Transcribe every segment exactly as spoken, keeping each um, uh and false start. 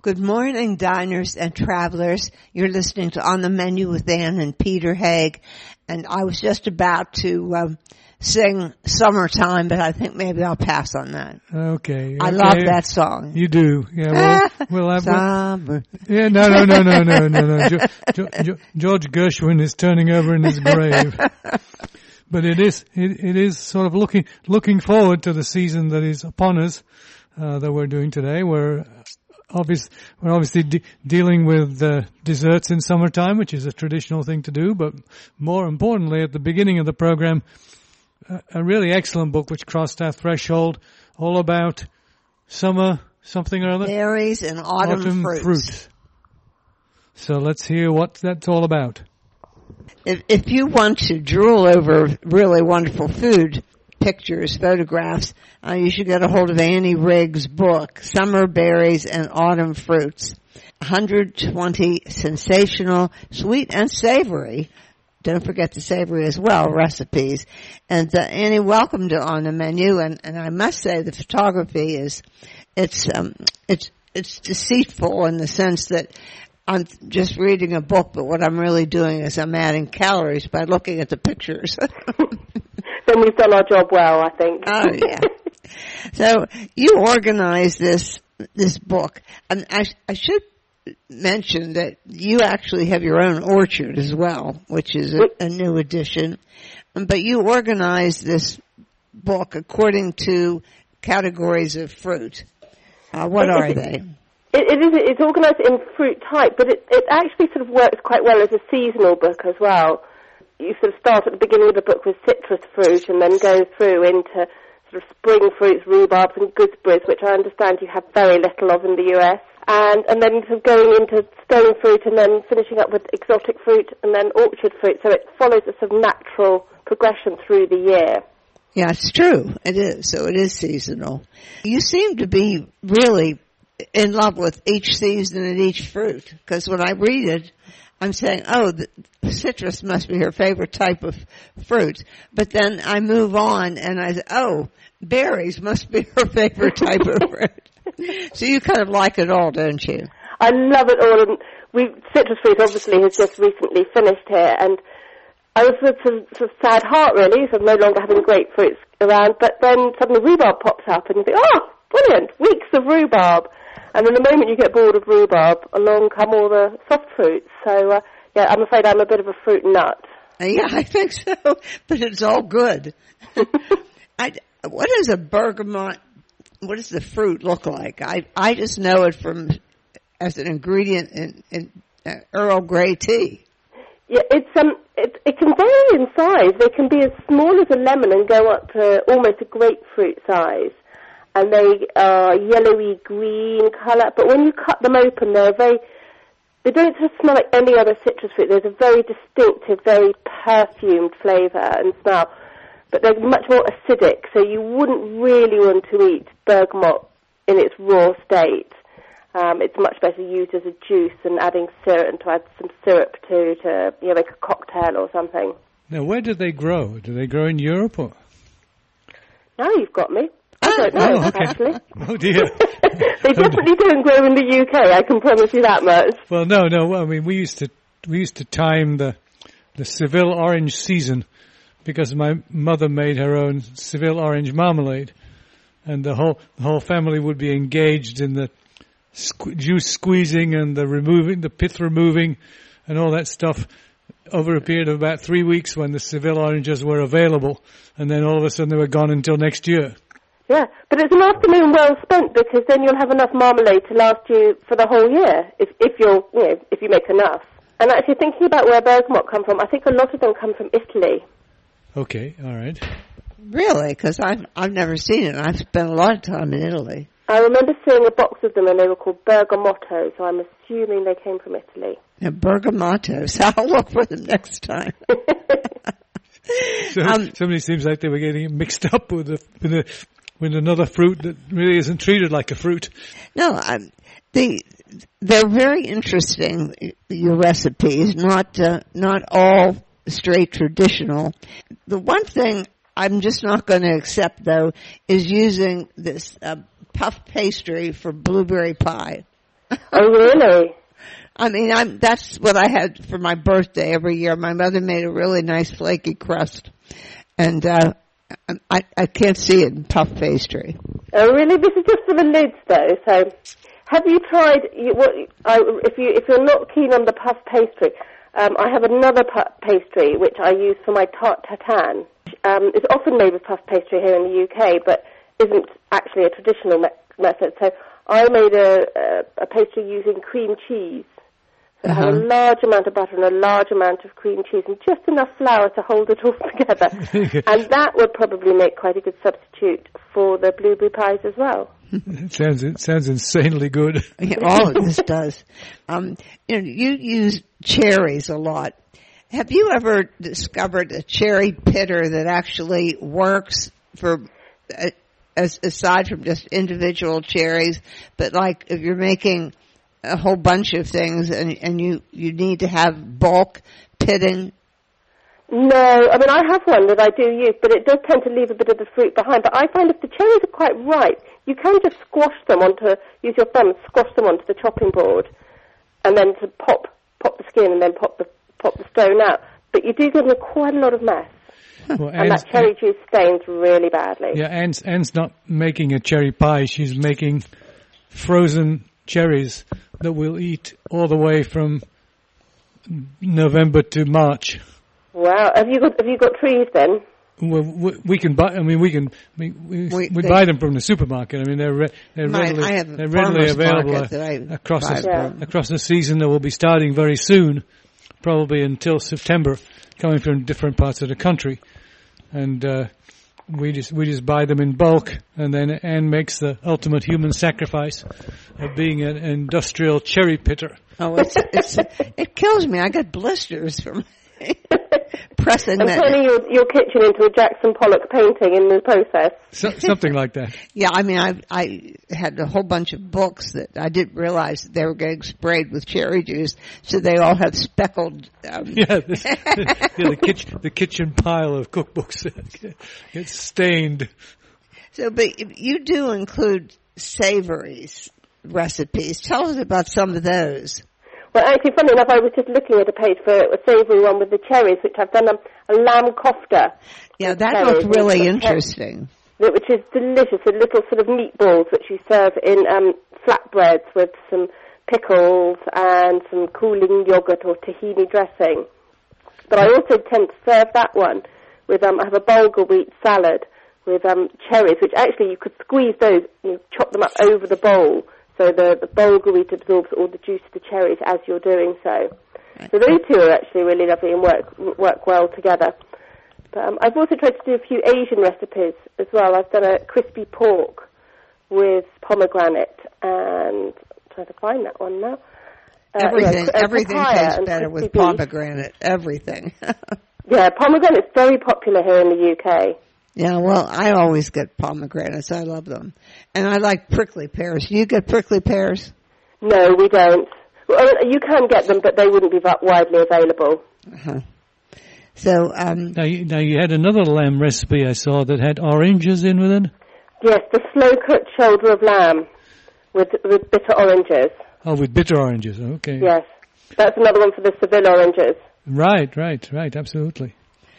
Good morning, diners and travelers. You're listening to On the Menu with Ann and Peter Haig. And I was just about to um, sing Summertime, but I think maybe I'll pass on that. Okay. I okay. love that song. You do. Yeah, well, we'll have Summer. Yeah, no, no, no, no, no, no, no. Jo- jo- jo- George Gershwin is turning over in his grave. But it is, it, it is sort of looking, looking forward to the season that is upon us, uh, that we're doing today. We're obvious, we're obviously de- dealing with, uh, desserts in summertime, which is a traditional thing to do, but more importantly, at the beginning of the program, a, a really excellent book which crossed our threshold, all about summer, something or other. Berries and autumn, autumn fruits. fruit. So let's hear what that's all about. If, if you want to drool over really wonderful food, pictures, photographs, uh, you should get a hold of Annie Riggs' book, Summer Berries and Autumn Fruits. one hundred twenty sensational, sweet and savory, don't forget the savory as well, recipes. And uh, Annie, welcome to On the Menu. And, and I must say the photography is, it's, um, it's, it's deceitful in the sense that I'm just reading a book, but what I'm really doing is I'm adding calories by looking at the pictures. Then we've done our job well, I think. Oh, yeah. So you organized this this book. And I, I should mention that you actually have your own orchard as well, which is a, a new addition. But you organized this book according to categories of fruit. Uh, what are they? It, it is, it's organised in fruit type, but it, it actually sort of works quite well as a seasonal book as well. You sort of start at the beginning of the book with citrus fruit and then go through into sort of spring fruits, rhubarbs and gooseberries, which I understand you have very little of in the U S. And, and then sort of going into stone fruit and then finishing up with exotic fruit and then orchard fruit. So it follows a sort of natural progression through the year. Yeah, it's true. It is. So it is seasonal. You seem to be really in love with each season and each fruit, because when I read it, I'm saying, oh, the citrus must be her favorite type of fruit. But then I move on and I say, oh, berries must be her favorite type of fruit. So you kind of like it all, don't you? I love it all. And we, citrus fruit obviously has just recently finished here, and I was with some sort of sad heart really, so I'm no longer having grapefruits around, but then suddenly rhubarb pops up and you think, oh, brilliant, weeks of rhubarb. And then the moment you get bored of rhubarb, along come all the soft fruits. So, uh, yeah, I'm afraid I'm a bit of a fruit nut. Uh, yeah, I think so, but it's all good. I, what is a bergamot, what does the fruit look like? I, I just know it from, as an ingredient in, in uh, Earl Grey tea. Yeah, it's, um, it, it can vary in size. They can be as small as a lemon and go up to almost a grapefruit size. And they are yellowy green colour, but when you cut them open, they're very, they don't sort of smell like any other citrus fruit. There's a very distinctive, very perfumed flavour and smell, but they're much more acidic, so you wouldn't really want to eat bergamot in its raw state. Um, it's much better used as a juice and adding syrup, and to add some syrup to, to you know, make a cocktail or something. Now, where do they grow? Do they grow in Europe or? Now you've got me. I don't know, oh, okay. actually. Oh, dear. They definitely don't grow in the U K, I can promise you that much. Well, no, no, I mean, we used to, we used to time the, the Seville orange season because my mother made her own Seville orange marmalade, and the whole, the whole family would be engaged in the sque- juice squeezing and the removing, the pith removing and all that stuff over a period of about three weeks when the Seville oranges were available, and then all of a sudden they were gone until next year. Yeah, but it's an afternoon well spent because then you'll have enough marmalade to last you for the whole year if if you're you know if you make enough. And actually, thinking about where bergamot come from, I think a lot of them come from Italy. Okay, all right. Really? Because I've I've never seen it. I've spent a lot of time in Italy. I remember seeing a box of them and they were called bergamotto, so I'm assuming they came from Italy. Yeah, bergamottos. I'll look for them next time. So um, somebody seems like they were getting mixed up with a, with a with another fruit that really isn't treated like a fruit. No, um, the they're very interesting. Your recipes, not uh, not all straight traditional. The one thing I'm just not going to accept, though, is using this uh, puff pastry for blueberry pie. Oh, really? I mean, I'm, that's what I had for my birthday every year. My mother made a really nice flaky crust. And, uh, I, I can't see it in puff pastry. Oh, really? This is just for the lids, though. So, have you tried? You, what, I, if you if you're not keen on the puff pastry, um, I have another puff pastry which I use for my tarte tatin. Um, it's often made with puff pastry here in the U K, but isn't actually a traditional me- method. So, I made a, a, a pastry using cream cheese. So uh-huh. It had a large amount of butter and a large amount of cream cheese and just enough flour to hold it all together. And that would probably make quite a good substitute for the blueberry pies as well. It sounds it sounds insanely good. Yeah, all of this does. Um, you know, you use cherries a lot. Have you ever discovered a cherry pitter that actually works for, uh, as, aside from just individual cherries, but like if you're making a whole bunch of things and, and you, you need to have bulk pitting? No, I mean, I have one that I do use, but it does tend to leave a bit of the fruit behind. But I find if the cherries are quite ripe, you can just squash them onto, use your thumb and squash them onto the chopping board, and then to pop pop the skin and then pop the pop the stone out. But you do give them quite a lot of mess. Well, and that cherry juice stains really badly. Yeah, Anne's, Anne's not making a cherry pie. She's making frozen cherries that we'll eat all the way from November to March. Wow. Have you got, have you got trees then? Well, we, we can buy, I mean, we can, we, we, we, we they, buy them from the supermarket. I mean, they're, re, they're my, readily, I have they're readily available across the, yeah. across the season that will be starting very soon, probably until September, coming from different parts of the country. And, uh, we just, we just buy them in bulk, and then Anne makes the ultimate human sacrifice of being an industrial cherry pitter. Oh, it's, it's, it kills me. I got blisters from pressing and that. turning your, your kitchen into a Jackson Pollock painting in the process. So, something like that. Yeah, I mean, I I had a whole bunch of books that I didn't realize that they were getting sprayed with cherry juice, so they all have speckled. Um... Yeah, this, yeah, the kitchen the kitchen pile of cookbooks gets stained. So, but you do include savories recipes. Tell us about some of those. Well, actually, funny enough, I was just looking at a page for a savoury one with the cherries, which I've done a, a lamb kofta. Yeah, that looks really interesting. Which is delicious, with little sort of meatballs which you serve in um, flatbreads with some pickles and some cooling yogurt or tahini dressing. But I also tend to serve that one with, um, I have a bulgur wheat salad with um, cherries, which actually you could squeeze those, you know, chop them up over the bowl. So the, the bulgur wheat absorbs all the juice of the cherries as you're doing so. So those two are actually really lovely and work work well together. But um, I've also tried to do a few Asian recipes as well. I've done a crispy pork with pomegranate, and I'm trying to find that one now. Uh, everything yeah, everything tastes better with beef. pomegranate. Everything. Yeah, pomegranate's very popular here in the U K. Yeah, well, I always get pomegranates. I love them. And I like prickly pears. Do you get prickly pears? No, we don't. Well, you can get them, but they wouldn't be that widely available. Uh-huh. So, um... Now you, now, you had another lamb recipe I saw that had oranges in with it? Yes, the slow-cooked shoulder of lamb with, with bitter oranges. Oh, with bitter oranges, okay. Yes. That's another one for the Seville oranges. Right, right, right, absolutely.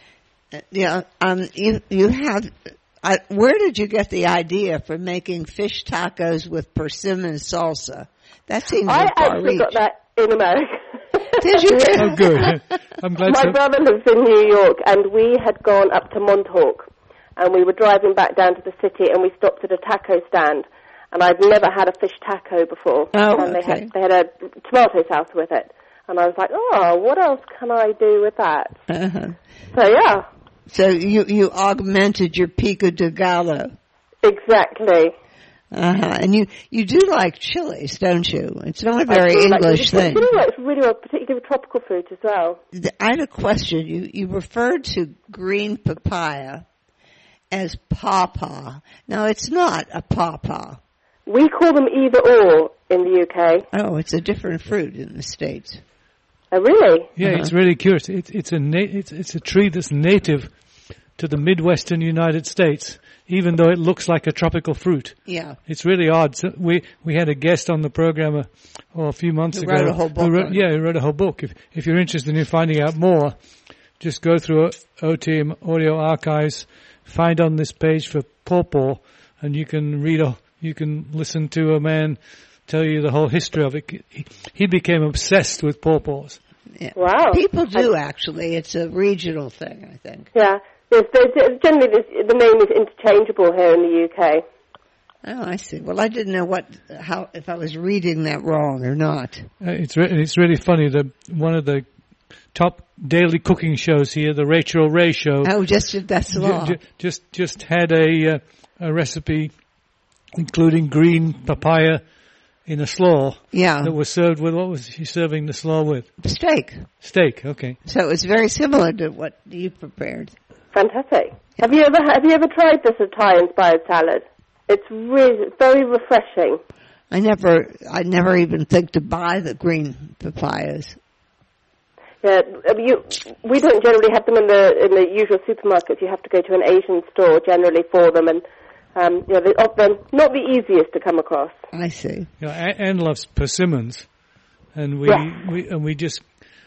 Yeah, um, you you have. I, where did you get the idea for making fish tacos with persimmon salsa? That seems I far actually reach. got that in America. Did you? Oh, good. I'm glad. My so. brother lives in New York, and we had gone up to Montauk, and we were driving back down to the city, and we stopped at a taco stand, and I'd never had a fish taco before. Oh, and they okay. had they had a tomato sauce with it, and I was like, oh, what else can I do with that? Uh-huh. So yeah. So you, you augmented your pico de gallo. Exactly. Uh-huh. And you, you do like chilies, don't you? It's not a very like English it. thing. You know, it's really well, particularly with tropical fruit as well. I have a question. You, you referred to green papaya as pawpaw. Now, it's not a pawpaw. We call them either or in the U K. Oh, it's a different fruit in the States. Oh, really? Yeah, Uh-huh. it's really curious. It, it's a na- it's, it's a tree that's native to the Midwestern United States. even though it looks like a tropical fruit. Yeah. It's really odd. So we we had a guest on the program a, oh, a few months who ago. Wrote a whole book who wrote, on yeah, he wrote a whole book. If if you're interested in finding out more, just go through O T M Audio Archives, find on this page for pawpaw, and you can read a you can listen to a man tell you the whole history of it. He, he became obsessed with pawpaws. Yeah. Wow. People do, I, actually. It's a regional thing, I think. Yeah. There's, there's, generally, there's, the name is interchangeable here in the U K. Oh, I see. Well, I didn't know what, how, if I was reading that wrong or not. Uh, it's re- it's really funny. The one of the top daily cooking shows here, the Rachel Ray Show. Oh, just that's law. J- just just had a uh, a recipe including green papaya in a slaw. Yeah. That was served with, what was she serving the slaw with? Steak. Steak, okay. So it's very similar to what you prepared. Fantastic. Have you ever have you ever tried this Thai-inspired salad? It's really very refreshing. I never, I never even think to buy the green papayas. Yeah, you, we don't generally have them in the in the usual supermarkets. You have to go to an Asian store generally for them, and um, you know, they're often not the easiest to come across. I see. You know, Anne loves persimmons, and we, Yes. we and we just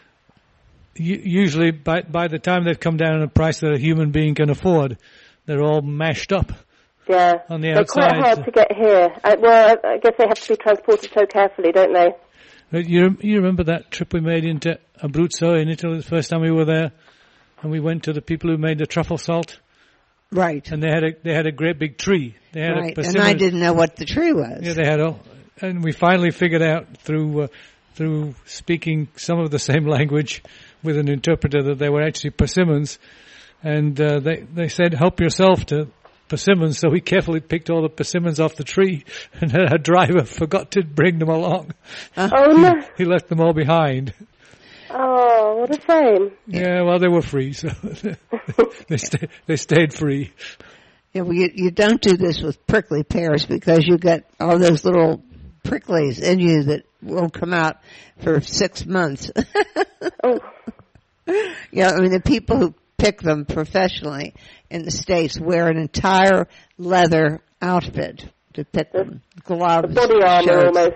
u- usually by by the time they've come down in a price that a human being can afford, they're all mashed up. Yeah, On the they're outside, quite hard so- to get here. Uh, well, I guess they have to be transported so carefully, don't they? But You you remember that trip we made into Abruzzo in Italy the first time we were there, and we went to the people who made the truffle salt, Right. and they had a they had a great big tree. They had Right. a And persimmon. I didn't know what the tree was. Yeah, they had a, and we finally figured out through uh, through speaking some of the same language with an interpreter that they were actually persimmons, and uh, they they said help yourself to persimmons. So we carefully picked all the persimmons off the tree, and our driver forgot to bring them along. Oh no! He left them all behind. Oh, what a shame. Yeah, well, they were free, so they sta- they stayed free. Yeah, well, you, you don't do this with prickly pears because you get all those little pricklies in you that will come out for six months. Oh, Yeah, I mean, the people who pick them professionally in the States wear an entire leather outfit to pick them. Gloves, body armor shirts. almost.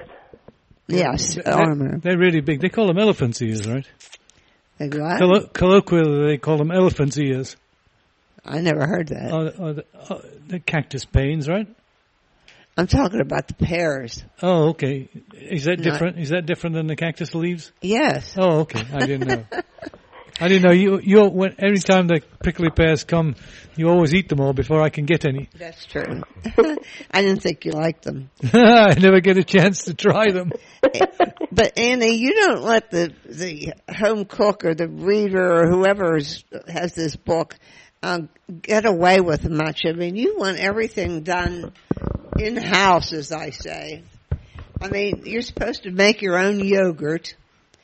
Yes, They're- armor. They're really big. They call them elephant's ears, right? Like what? Collo- colloquially, they call them elephant's ears. I never heard that. Or, or the, or the cactus pains, right? I'm talking about the pears. Oh, okay. Is that No. different? Is that different than the cactus leaves? Yes. Oh, okay. I didn't know. I didn't know. You, you, when, every time the prickly pears come, you always eat them all before I can get any. That's true. I didn't think you liked them. I never get a chance to try them. But Annie, you don't let the the home cook or the reader or whoever is, has this book um, get away with much. I mean, you want everything done in house, as I say. I mean, you're supposed to make your own yogurt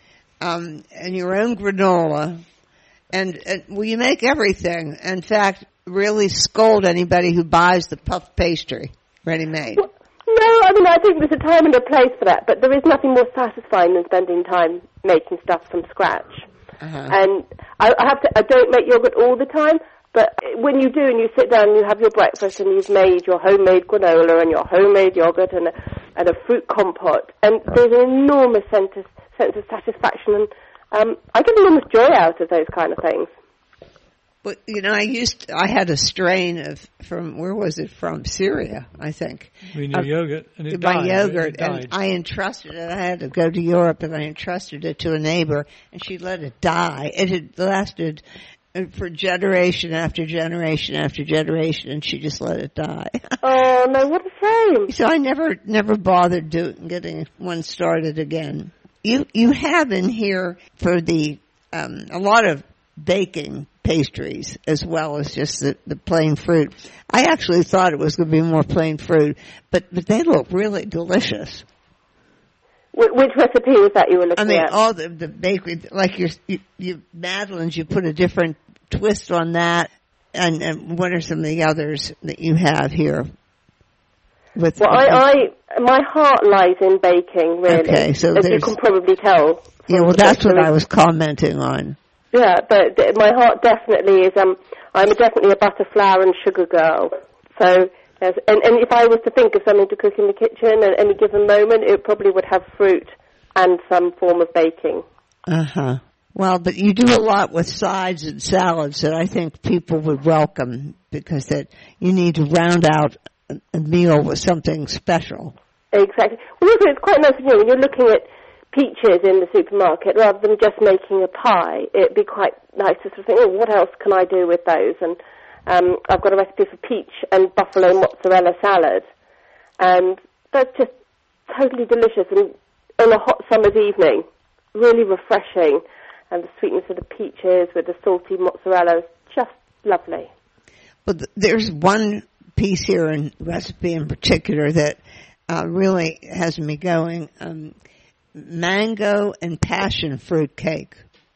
um, and your own granola, and, and well, you make everything. In fact, really scold anybody who buys the puff pastry ready made. No, I mean, I think there's a time and a place for that, but there is nothing more satisfying than spending time making stuff from scratch. Uh-huh. And I, I have to, I don't make yogurt all the time, but when you do and you sit down and you have your breakfast and you've made your homemade granola and your homemade yogurt and a, and a fruit compote, and there's an enormous sense of, sense of satisfaction, and um, I get enormous joy out of those kind of things. But, you know, I used, to, I had a strain of, from, where was it from? Syria, I think. In your Uh, yogurt, and it My died. yogurt, It died. and I entrusted it. I had to go to Europe, and I entrusted it to a neighbor, and she let it die. It had lasted for generation after generation after generation, and she just let it die. Oh no, what a shame! So I never, never bothered doing getting one started again. You, you have in here for the um, a lot of baking pastries as well as just the, the plain fruit. I actually thought it was going to be more plain fruit, but but they look really delicious. Wh- which recipe was that you were looking I mean, at? all the the bakery, like your you, you Madeline's, you put a different twist on that. And, and what are some of the others that you have here? With Well, I, I, my heart lies in baking, really. Okay, so as you there's- can probably tell. yeah, from well, the that's book. what I was commenting on. Yeah, but th- my heart definitely is. Um, I'm definitely a butter, flour, and sugar girl. So, yes, and, and if I was to think of something to cook in the kitchen at any given moment, it probably would have fruit and some form of baking. Uh-huh. Well, but you do a lot with sides and salads that I think people would welcome, because that you need to round out a, a meal with something special. Exactly. Well, also, it's quite nice, you know, when you're looking at peaches in the supermarket, rather than just making a pie, it'd be quite nice to sort of think, oh, what else can I do with those? And um, I've got a recipe for peach and buffalo mozzarella salad, and that's just totally delicious, and on a hot summer's evening, really refreshing, and the sweetness of the peaches with the salty mozzarella is just lovely. But th- there's one piece here in recipe in particular that uh, really has me going. Um, mango and passion fruit cake.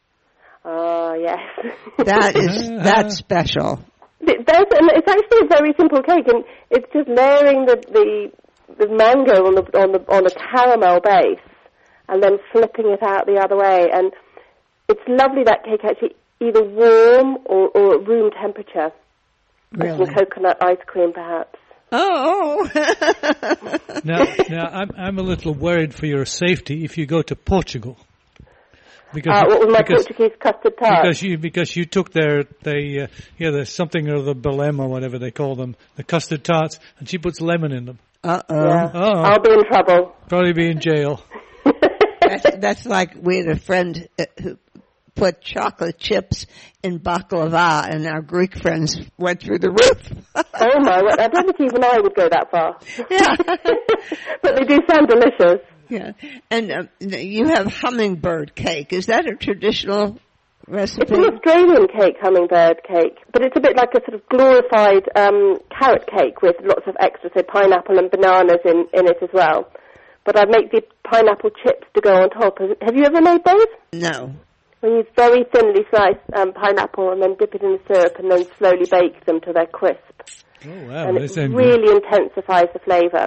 Oh, yes. That is, that's special. It does, and it's actually a very simple cake, and it's just layering the the, the mango on the on the on a caramel base, and then flipping it out the other way. And it's lovely, that cake, actually either warm or, or at room temperature. Really? With some coconut ice cream, perhaps. Oh. now, now I'm I'm a little worried for your safety if you go to Portugal. Because uh, what was my because, Portuguese custard tart? Because you because you took their they uh, yeah there's something or the belém or whatever they call them, the custard tarts, and she puts lemon in them. Uh oh. Yeah. Oh. I'll be in trouble. Probably be in jail. That's, that's like we had a friend uh, who put chocolate chips in baklava, and our Greek friends went through the roof. Oh my word, I don't think even I would go that far. Yeah. But they do sound delicious. Yeah. And um, you have hummingbird cake. Is that a traditional recipe? It's an Australian cake, hummingbird cake, but it's a bit like a sort of glorified um, carrot cake with lots of extra, say, pineapple and bananas in, in it as well. But I make the pineapple chips to go on top. Have you ever made those? No. When you very thinly slice um, pineapple and then dip it in the syrup and then slowly bake them till they're crisp. Oh wow! And This it ain't really intensifies the flavour.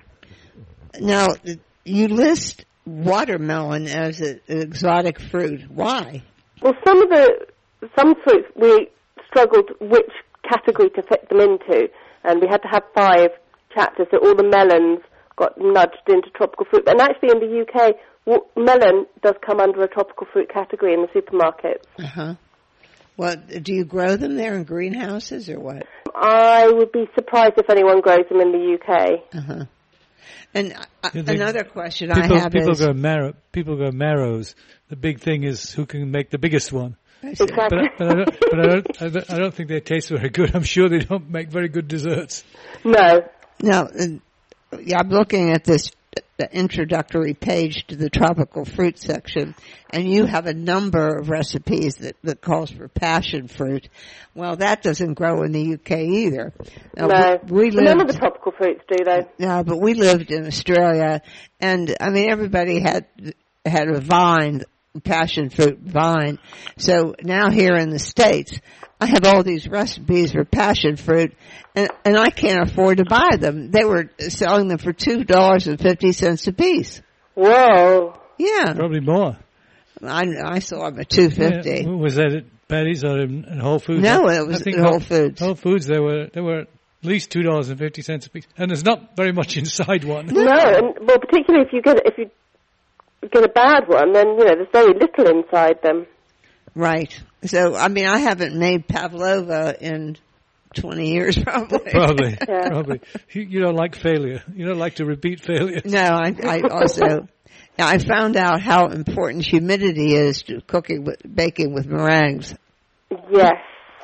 Now, you list watermelon as a, an exotic fruit. Why? Well, some of the some fruits we struggled which category to fit them into, and we had to have five chapters. So all the melons got nudged into tropical fruit, and actually in the U K, w- melon does come under a tropical fruit category in the supermarkets. Uh huh. Well, do you grow them there in greenhouses or what? I would be surprised if anyone grows them in the U K. Uh huh. And uh, Yeah, they, another question people, I have people is... go marrow, people go marrows. The big thing is who can make the biggest one. Exactly. But, but, I, don't, but I, don't, I, don't, I don't think they taste very good. I'm sure they don't make very good desserts. No. Now, uh, yeah, I'm looking at this the introductory page to the tropical fruit section, and you have a number of recipes that, that calls for passion fruit. Well, that doesn't grow in the U K either. Now, no. We, we lived, None of the tropical fruits do, though. No, but we lived in Australia, and, I mean, everybody had had a vine, passion fruit vine. So now here in the States, I have all these recipes for passion fruit, and, and I can't afford to buy them. They were selling them for two dollars and fifty cents a piece. Whoa. Yeah. Probably more. I, I saw them at two fifty. Yeah. Was that at Paddy's or in, in Whole Foods? No, I, it was I think at Whole Whole Foods. Whole Foods, they were, they were at least two dollars and fifty cents a piece. And there's not very much inside one. No, and, well, particularly if you get if you get a bad one, then, you know, there's very little inside them. Right. So, I mean, I haven't made pavlova in twenty years, probably. Probably, Yeah. probably. You, you don't like failure. You don't like to repeat failure. No, I, I also, now I found out how important humidity is to cooking with, baking with meringues. Yes.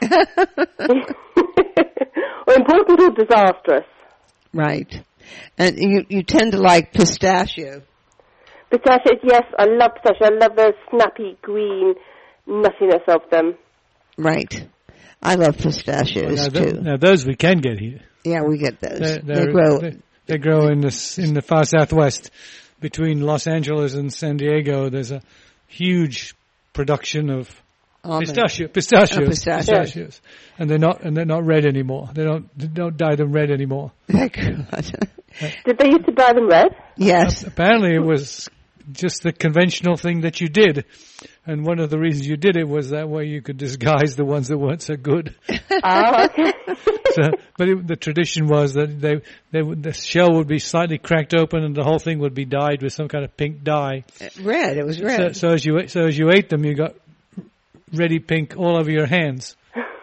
Or important or disastrous. Right. And you, you tend to like pistachio. Pistachios, yes, I love pistachio. I love the snappy green nuttiness of them. Right. I love pistachios now, too. th- now those we can get here. Yeah, we get those. They're, they they're, grow. They, they grow in the in the far southwest, between Los Angeles and San Diego. There's a huge production of almond. pistachio, pistachios, Oh, pistachios. pistachios, and they're not and they're not red anymore. They don't they don't dye them red anymore. They're good. Did they used to dye them red? Yes. Apparently, it was just the conventional thing that you did. And one of the reasons you did it was that way you could disguise the ones that weren't so good. Oh, okay. So, but it, the tradition was that they, they would, the shell would be slightly cracked open and the whole thing would be dyed with some kind of pink dye. Red, it was red. So, so as you so as you ate them, you got ready pink all over your hands.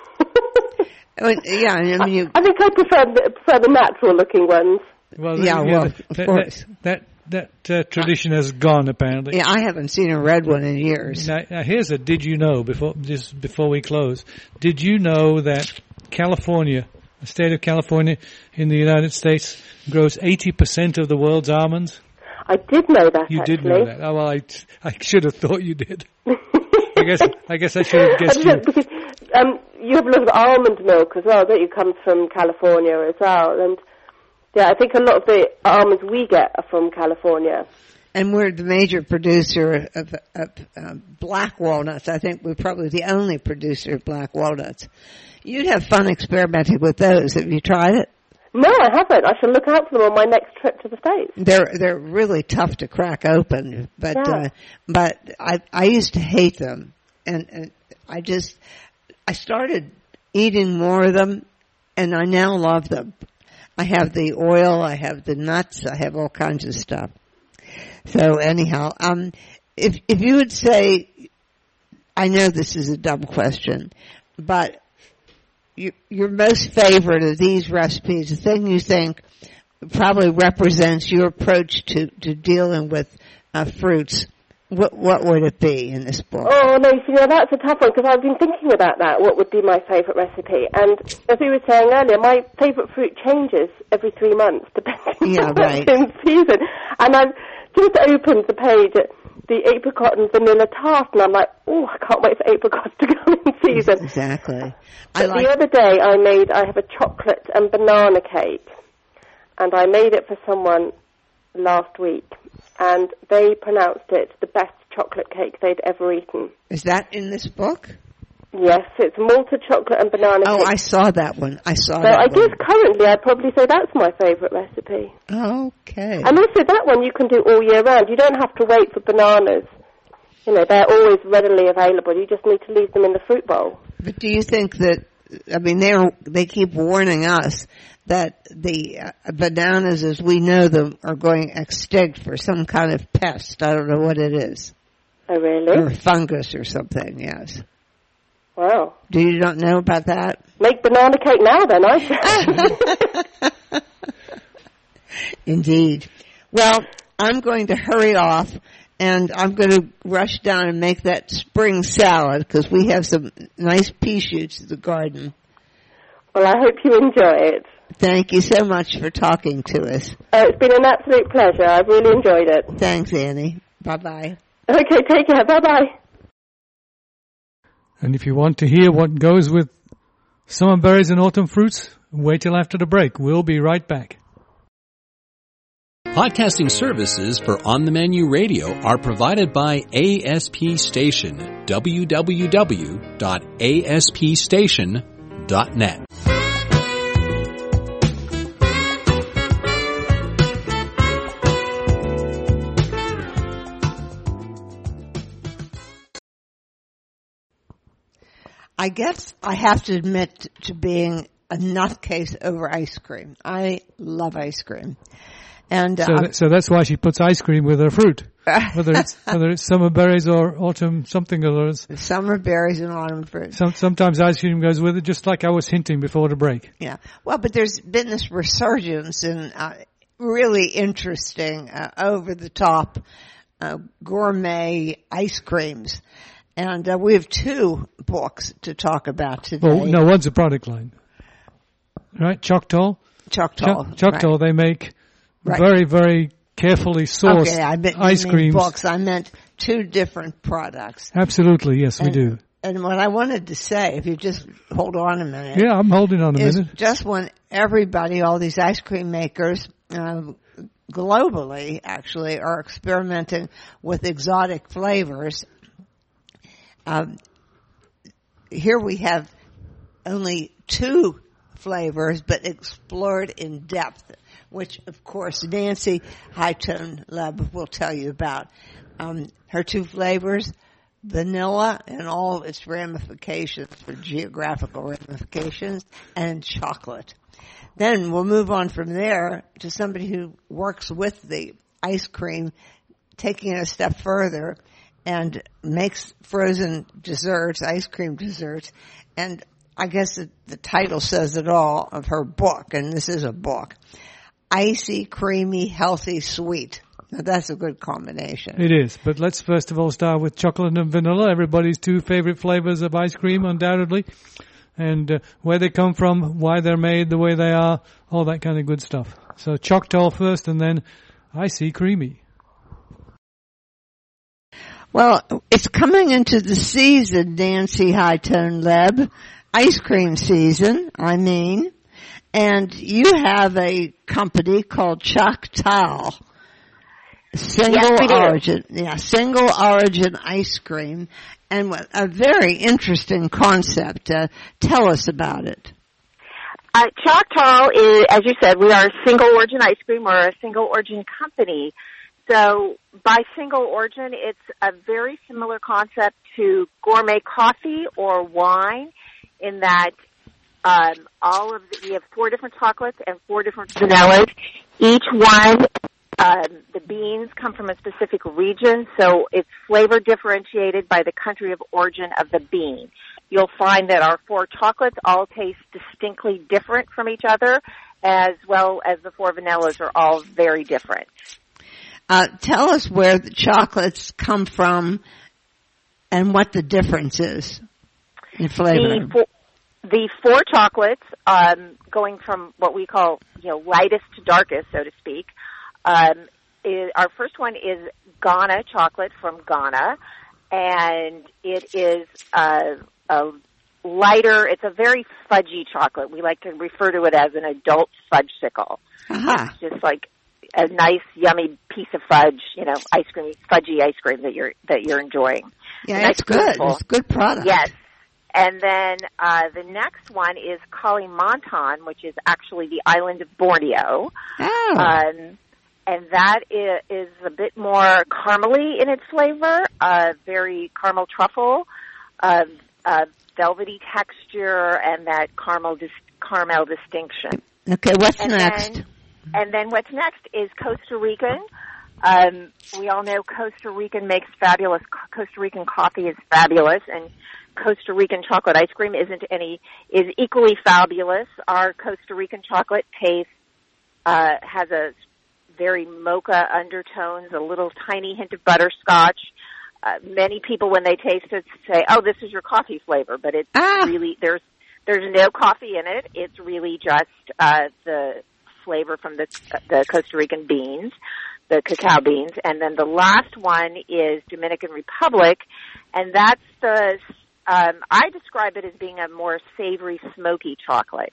Oh, yeah, I mean, you, I think I prefer the, prefer the natural-looking ones. Well, yeah, the, well, the, of that, course. That that, that uh, tradition has gone apparently. Yeah, I haven't seen a red one in years. Now, now here's a did you know before just before we close. Did you know that California, the state of California in the United States, grows eighty percent of the world's almonds? I did know that. You actually. did know that. Oh, well, I, I should have thought you did. I guess I guess I should have guessed you. Because, um, you have a lot of almond milk as well, don't you? Comes from California as well, and yeah, I think a lot of the almonds we get are from California. And we're the major producer of, of uh, black walnuts. I think we're probably the only producer of black walnuts. You'd have fun experimenting with those. Have you tried it? No, I haven't. I shall look out for them on my next trip to the States. They're they're really tough to crack open, but Yeah. uh, but I I used to hate them, and, and I just I started eating more of them, and I now love them. I have the oil, I have the nuts, I have all kinds of stuff. So anyhow, um, if if you would say, I know this is a dumb question, but your, your most favorite of these recipes, the thing you think probably represents your approach to, to dealing with uh, fruits, what what would it be in this book? Oh, no, you know, that's a tough one, because I've been thinking about that, what would be my favourite recipe. And as we were saying earlier, my favourite fruit changes every three months, depending Yeah, on right. what's in season. And I've just opened the page at the apricot and vanilla tart, and I'm like, oh, I can't wait for apricots to go in season. Exactly. I But like the other day I made, I have a chocolate and banana cake, and I made it for someone last week, and they pronounced it the best chocolate cake they'd ever eaten. Is that in this book? Yes, it's malted chocolate and banana Oh, cake. I saw that one. I saw So that I one. guess currently I'd probably say that's my favourite recipe. Okay. And also that one you can do all year round. You don't have to wait for bananas. You know, they're always readily available. You just need to leave them in the fruit bowl. But do you think that, I mean, they they keep warning us that the uh, bananas as we know them are going extinct for some kind of pest. I don't know what it is. Oh, really? Or fungus or something, yes. Wow. Do you not know about that? Make banana cake now then, I say. Indeed. Well, I'm going to hurry off, and I'm going to rush down and make that spring salad because we have some nice pea shoots in the garden. Well, I hope you enjoy it. Thank you so much for talking to us. Uh, it's been an absolute pleasure. I've really enjoyed it. Thanks, Annie. Bye-bye. Okay, take care. Bye-bye. And if you want to hear what goes with summer berries and autumn fruits, wait till after the break. We'll be right back. Podcasting services for On the Menu Radio are provided by A S P Station, w w w dot a s p station dot net. I guess I have to admit to being a nutcase over ice cream. I love ice cream. And, uh, So, that, so that's why she puts ice cream with her fruit, whether it's whether it's summer berries or autumn something or others. summer berries and autumn fruit. Some, sometimes ice cream goes with it, just like I was hinting before the break. Yeah. Well, but there's been this resurgence in uh, really interesting, uh, over-the-top uh, gourmet ice creams. And uh, we have two books to talk about today. Well, no, one's a product line. Right? Choctaw? Choctaw. Cho- Choctaw, right. they make Right. very, very carefully sourced Okay, I meant ice you mean creams. books. I meant two different products. Absolutely, yes, we And- do. And what I wanted to say, if you just hold on a minute, Yeah, I'm holding on a is minute. just when everybody, all these ice cream makers, uh, globally actually, are experimenting with exotic flavors. Um, here we have only two flavors, but explored in depth. which, of course, Nancy Hightone Leb will tell you about. Um, her two flavors, vanilla and all its ramifications for geographical ramifications, and chocolate. Then we'll move on from there to somebody who works with the ice cream, taking it a step further, and makes frozen desserts, ice cream desserts. And I guess the, the title says it all of her book, and this is a book. Icy, creamy, healthy, sweet. Now that's a good combination. It is, but let's first of all start with chocolate and vanilla, everybody's two favorite flavors of ice cream, undoubtedly. And uh, where they come from, why they're made the way they are, all that kind of good stuff. So Choctaw first, and then Icy Creamy. Well, it's coming into the season, Nancy Hightone Leb, ice cream season, I mean, and you have a company called Choctaw. Single yes, origin, yeah, single origin ice cream, and a very interesting concept. Uh, tell us about it. Uh, Choctaw is, as you said, we are a single origin ice cream. We're a single origin company. So by single origin, it's a very similar concept to gourmet coffee or wine, in that um, all of the, we have four different chocolates and four different vanillas. Each one. Um, the beans come from a specific region, so it's flavor differentiated by the country of origin of the bean. You'll find that our four chocolates all taste distinctly different from each other, as well as the four vanillas are all very different. Uh, tell us where the chocolates come from and what the difference is in flavor. The four, the four chocolates, um, going from what we call, you know, lightest to darkest, so to speak. Um, is, our first one is Ghana chocolate from Ghana, and it is a, a lighter, it's a very fudgy chocolate. We like to refer to it as an adult fudgesicle. Uh-huh. It's just like a nice, yummy piece of fudge, you know, ice cream, fudgy ice cream that you're that you're enjoying. Yeah, nice it's good. beautiful. It's a good product. Yes. And then uh, the next one is Kalimantan, which is actually the island of Borneo. Oh. Um, And that is, is a bit more caramely in its flavor, uh, very caramel truffle, uh, uh, velvety texture, and that caramel dis- caramel distinction. Okay, what's and next? Then, and then what's next is Costa Rican. Um, we all know Costa Rican makes fabulous, Costa Rican coffee is fabulous, and Costa Rican chocolate ice cream isn't any, is equally fabulous. Our Costa Rican chocolate tastes, uh, has a very mocha undertones, a little tiny hint of butterscotch. Uh, many people, when they taste it, say, "Oh, this is your coffee flavor," but it's ah. really there's there's no coffee in it. It's really just uh, the flavor from the the Costa Rican beans, the cacao beans, and then the last one is Dominican Republic, and that's the um, I describe it as being a more savory, smoky chocolate.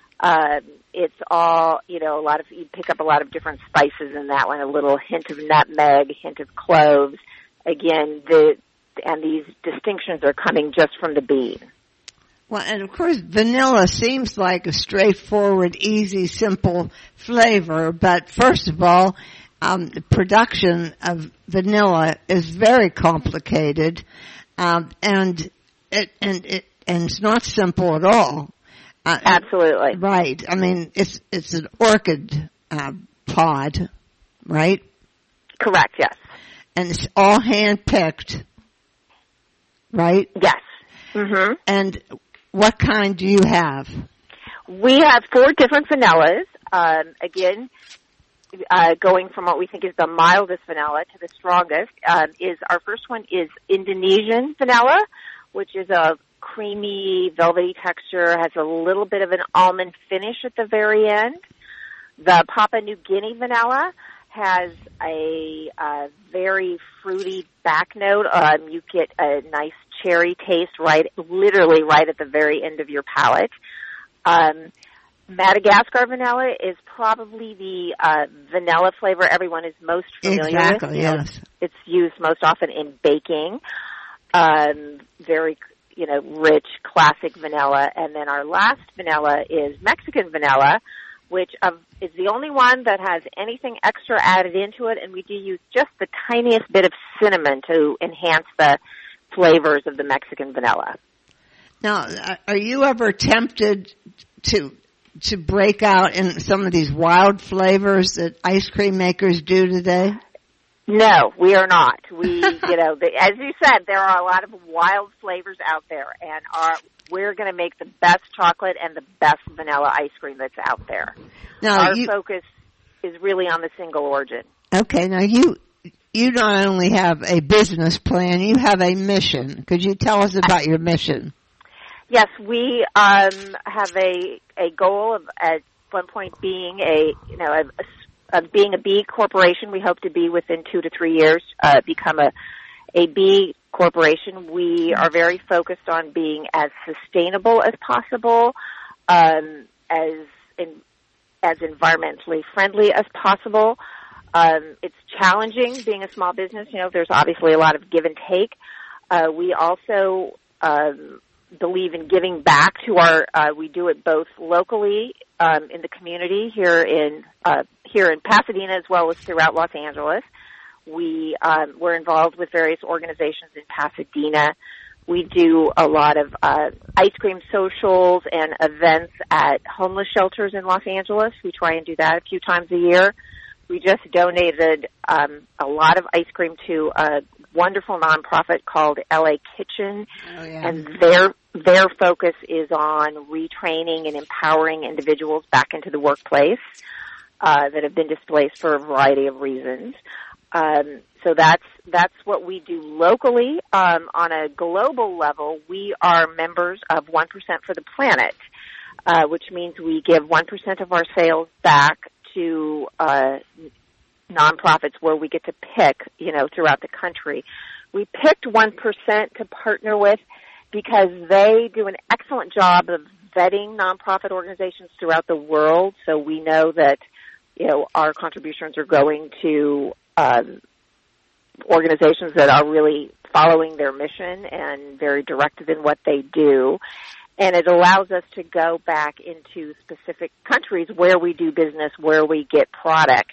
Um, it's all, you know, a lot of, you pick up a lot of different spices in that one, a little hint of nutmeg, hint of cloves. Again, the, and these distinctions are coming just from the bean. Well, and of course, vanilla seems like a straightforward, easy, simple flavor, but first of all, um, the production of vanilla is very complicated, um, and it, and it, and it's not simple at all. Uh, Absolutely. Right. I mean, it's it's an orchid uh, pod, right? Correct, yes. And it's all hand-picked, right? Yes. Mm-hmm. And what kind do you have? We have four different vanillas. Um, again, uh, going from what we think is the mildest vanilla to the strongest, um, is our first one is Indonesian vanilla, which is a creamy, velvety texture, has a little bit of an almond finish at the very end. The Papua New Guinea vanilla has a, uh very fruity back note. Um, you get a nice cherry taste right, literally right at the very end of your palate. Um, Madagascar vanilla is probably the uh, vanilla flavor everyone is most familiar exactly, with. Yes. It's, it's used most often in baking. Um, very, you know, rich, classic vanilla. And then our last vanilla is Mexican vanilla, which uh, is the only one that has anything extra added into it, and we do use just the tiniest bit of cinnamon to enhance the flavors of the Mexican vanilla. Now, are you ever tempted to to break out in some of these wild flavors that ice cream makers do today? No, we are not. We, you know, the, as you said, there are a lot of wild flavors out there, and our, we're going to make the best chocolate and the best vanilla ice cream that's out there. Now, our you, focus is really on the single origin. Okay, now you you not only have a business plan, you have a mission. Could you tell us about your mission? Yes, we um, have a a goal of at one point being a you know a, a, of being a B corporation. We hope to be within two to three years uh, become a a B corporation. We are very focused on being as sustainable as possible, um, as in, as environmentally friendly as possible. Um, it's challenging being a small business. You know, there's obviously a lot of give and take. Uh, we also um, believe in giving back to our, uh, we do it both locally, um, in the community here in, uh, here in Pasadena as well as throughout Los Angeles. We, um, we're involved with various organizations in Pasadena. We do a lot of, uh, ice cream socials and events at homeless shelters in Los Angeles. We try and do that a few times a year. We just donated, um, a lot of ice cream to a wonderful nonprofit called L A Kitchen, oh, yeah. and their their focus is on retraining and empowering individuals back into the workplace uh, that have been displaced for a variety of reasons. Um, so that's that's what we do locally. Um, on a global level, we are members of One Percent for the Planet, uh, which means we give one percent of our sales back to uh, nonprofits where we get to pick, you know, throughout the country. We picked one percent to partner with because they do an excellent job of vetting nonprofit organizations throughout the world. So we know that, you know, our contributions are going to um, organizations that are really following their mission and very directed in what they do. And it allows us to go back into specific countries where we do business, where we get product,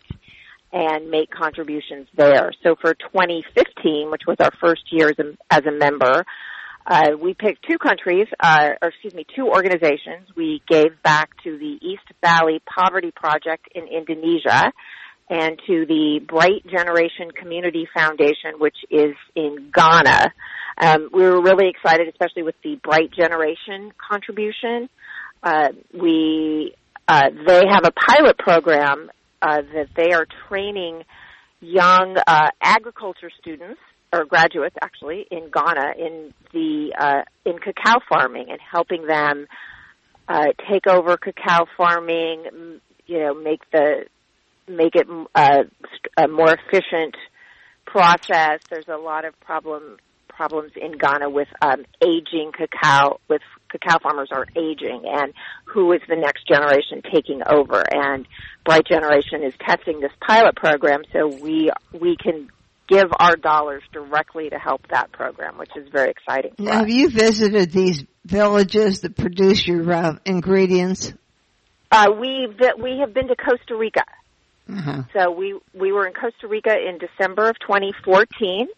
and make contributions there. So for twenty fifteen, which was our first year as a, as a member, uh, we picked two countries, uh, or excuse me, two organizations. We gave back to the East Valley Poverty Project in Indonesia and to the Bright Generation Community Foundation, which is in Ghana. Um, we were really excited, especially with the Bright Generation contribution. Uh, we uh, they have a pilot program uh, that they are training young uh, agriculture students or graduates, actually, in Ghana in the uh, in cacao farming and helping them uh, take over cacao farming. You know, make the make it uh, a more efficient process. There's a lot of problem. problems in Ghana with um, aging cacao, with cacao farmers are aging, and who is the next generation taking over. And Bright Generation is testing this pilot program so we we can give our dollars directly to help that program, which is very exciting. For now, us. have you visited these villages that produce your uh, ingredients? Uh, we we have been to Costa Rica. Uh-huh. So we we were in Costa Rica in December of twenty fourteen.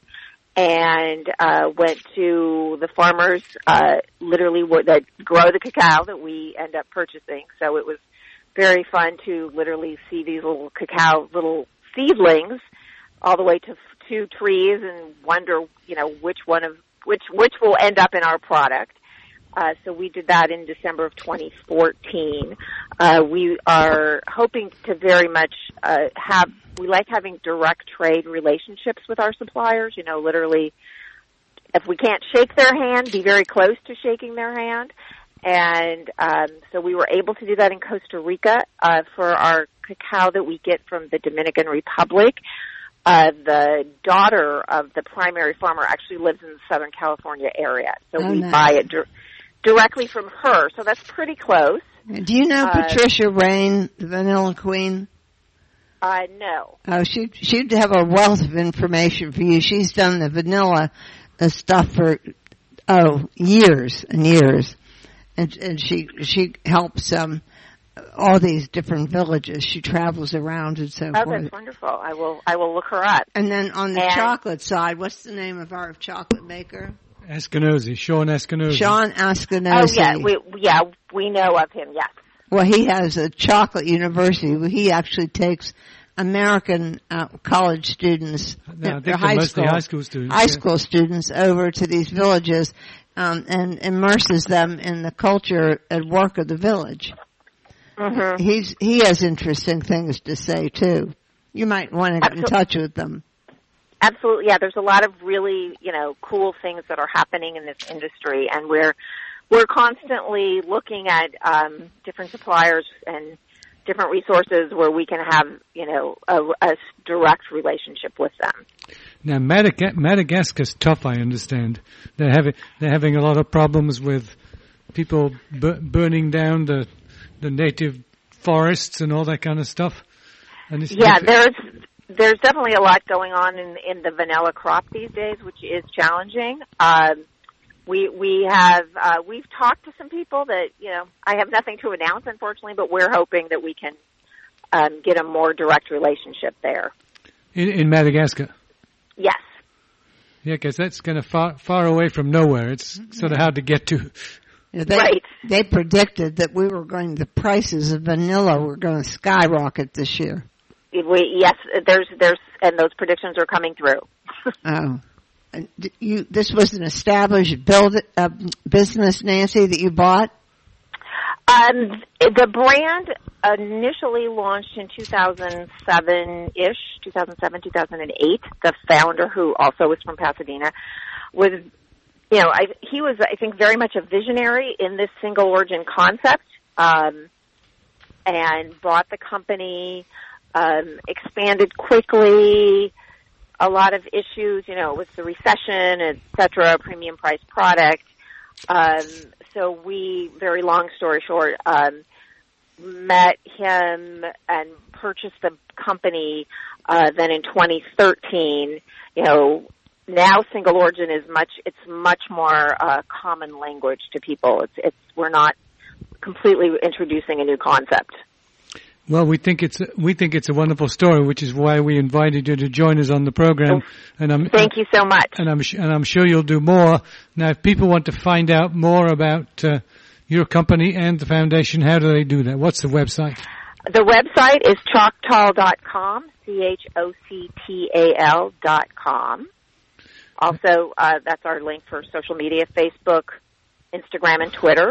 And uh, went to the farmers, uh, literally w- that grow the cacao that we end up purchasing. So it was very fun to literally see these little cacao, little seedlings, all the way to two trees, and wonder, you know, which one of which which will end up in our product. Uh, so we did that in December of twenty fourteen. Uh, we are hoping to very much uh, have. We like having direct trade relationships with our suppliers. You know, literally, if we can't shake their hand, be very close to shaking their hand. And um, so we were able to do that in Costa Rica uh, for our cacao that we get from the Dominican Republic. Uh, the daughter of the primary farmer actually lives in the Southern California area, so oh, we nice. buy it di- directly from her. So that's pretty close. Do you know Uh, Patricia Rain, the Vanilla Queen? Uh, no. Oh, she she'd have a wealth of information for you. She's done the vanilla uh, stuff for oh years and years, and and she she helps um all these different villages. She travels around and so Oh, forth. that's wonderful. I will I will look her up. And then on the And- chocolate side, what's the name of our chocolate maker? Eskenazi, Sean Eskenazi. Sean Oh Ashkenazi. yeah, we yeah we know of him. Yes. Well, he has a chocolate university where he actually takes American uh, college students, No, I uh, think high they're mostly school, high school students. high yeah. school students over to these villages um, and immerses them in the culture and work of the village. Mm-hmm. He's he has interesting things to say too. You might want to get in Absol- touch with them. Absolutely, yeah. There's a lot of really, you know, cool things that are happening in this industry, and we're we're constantly looking at um, different suppliers and different resources where we can have, you know, a, a direct relationship with them. Now, Madagascar, Madagascar's tough, I understand. They're having they're having a lot of problems with people bu- burning down the the native forests and all that kind of stuff. And it's Yeah, diff- there's there's definitely a lot going on in in the vanilla crop these days, which is challenging. Um, we we have uh, we've talked to some people that, you know, I have nothing to announce, unfortunately, but we're hoping that we can um, get a more direct relationship there. in, in Madagascar. Yes. Yeah, because that's kind of far far away from nowhere. It's sort of hard to get to. You know, they, Right. They predicted that we were going, the prices of vanilla were going to skyrocket this year. We, yes, there's, there's, and those predictions are coming through. Oh, and d- you, this was an established build, uh, business, Nancy, that you bought? Um, the brand initially launched in two thousand seven-ish, two thousand seven, two thousand eight. The founder, who also was from Pasadena, was, you know, I, he was, I think, very much a visionary in this single origin concept, um, and bought the company, um, expanded quickly, a lot of issues, you know, with the recession, et cetera, premium price product. Um, so we, very long story short, um, met him and purchased the company, uh, then in twenty thirteen, you know, now single origin is much, it's much more, uh, common language to people. It's, it's, we're not completely introducing a new concept. Well, we think it's we think it's a wonderful story, which is why we invited you to join us on the program. And I'm Thank you so much. and I'm and I'm sure you'll do more. Now, if people want to find out more about uh, your company and the foundation, how do they do that? What's the website? The website is choctaw dot com, C H O C T A L dot com. Also, uh, that's our link for social media, Facebook, Instagram, and Twitter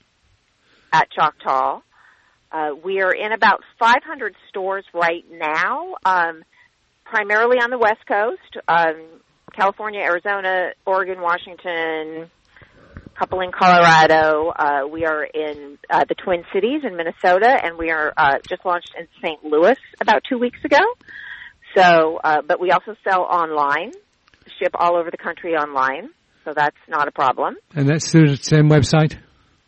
at Choctaw. Uh, we are in about five hundred stores right now, um, primarily on the West Coast, um, California, Arizona, Oregon, Washington, a couple in Colorado. Uh, we are in uh, the Twin Cities in Minnesota, and we are uh, just launched in Saint Louis about two weeks ago. So, uh, but we also sell online, ship all over the country online, so that's not a problem. And that's through the same website?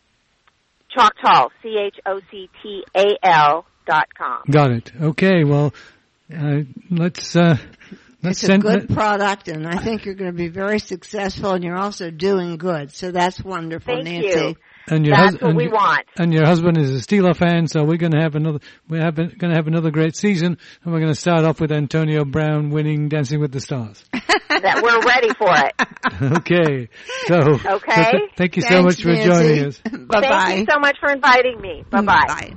Choctaw, C H O C T A L dot com. Got it. Okay, well, uh, let's, uh, let's It's a send good that- product, and I think you're going to be very successful, and you're also doing good. So that's wonderful, Thank Nancy. you. and your That's hus- what and we your- want. And your husband is a Steeler fan, so we're going to have another. We're going to have another great season, and we're going to start off with Antonio Brown winning Dancing with the Stars. That we're ready for it. Okay, so Okay. so th- thank you so Thanks, much for Nancy. joining us. Bye-bye. Thank you so much for inviting me. Bye-bye. Bye.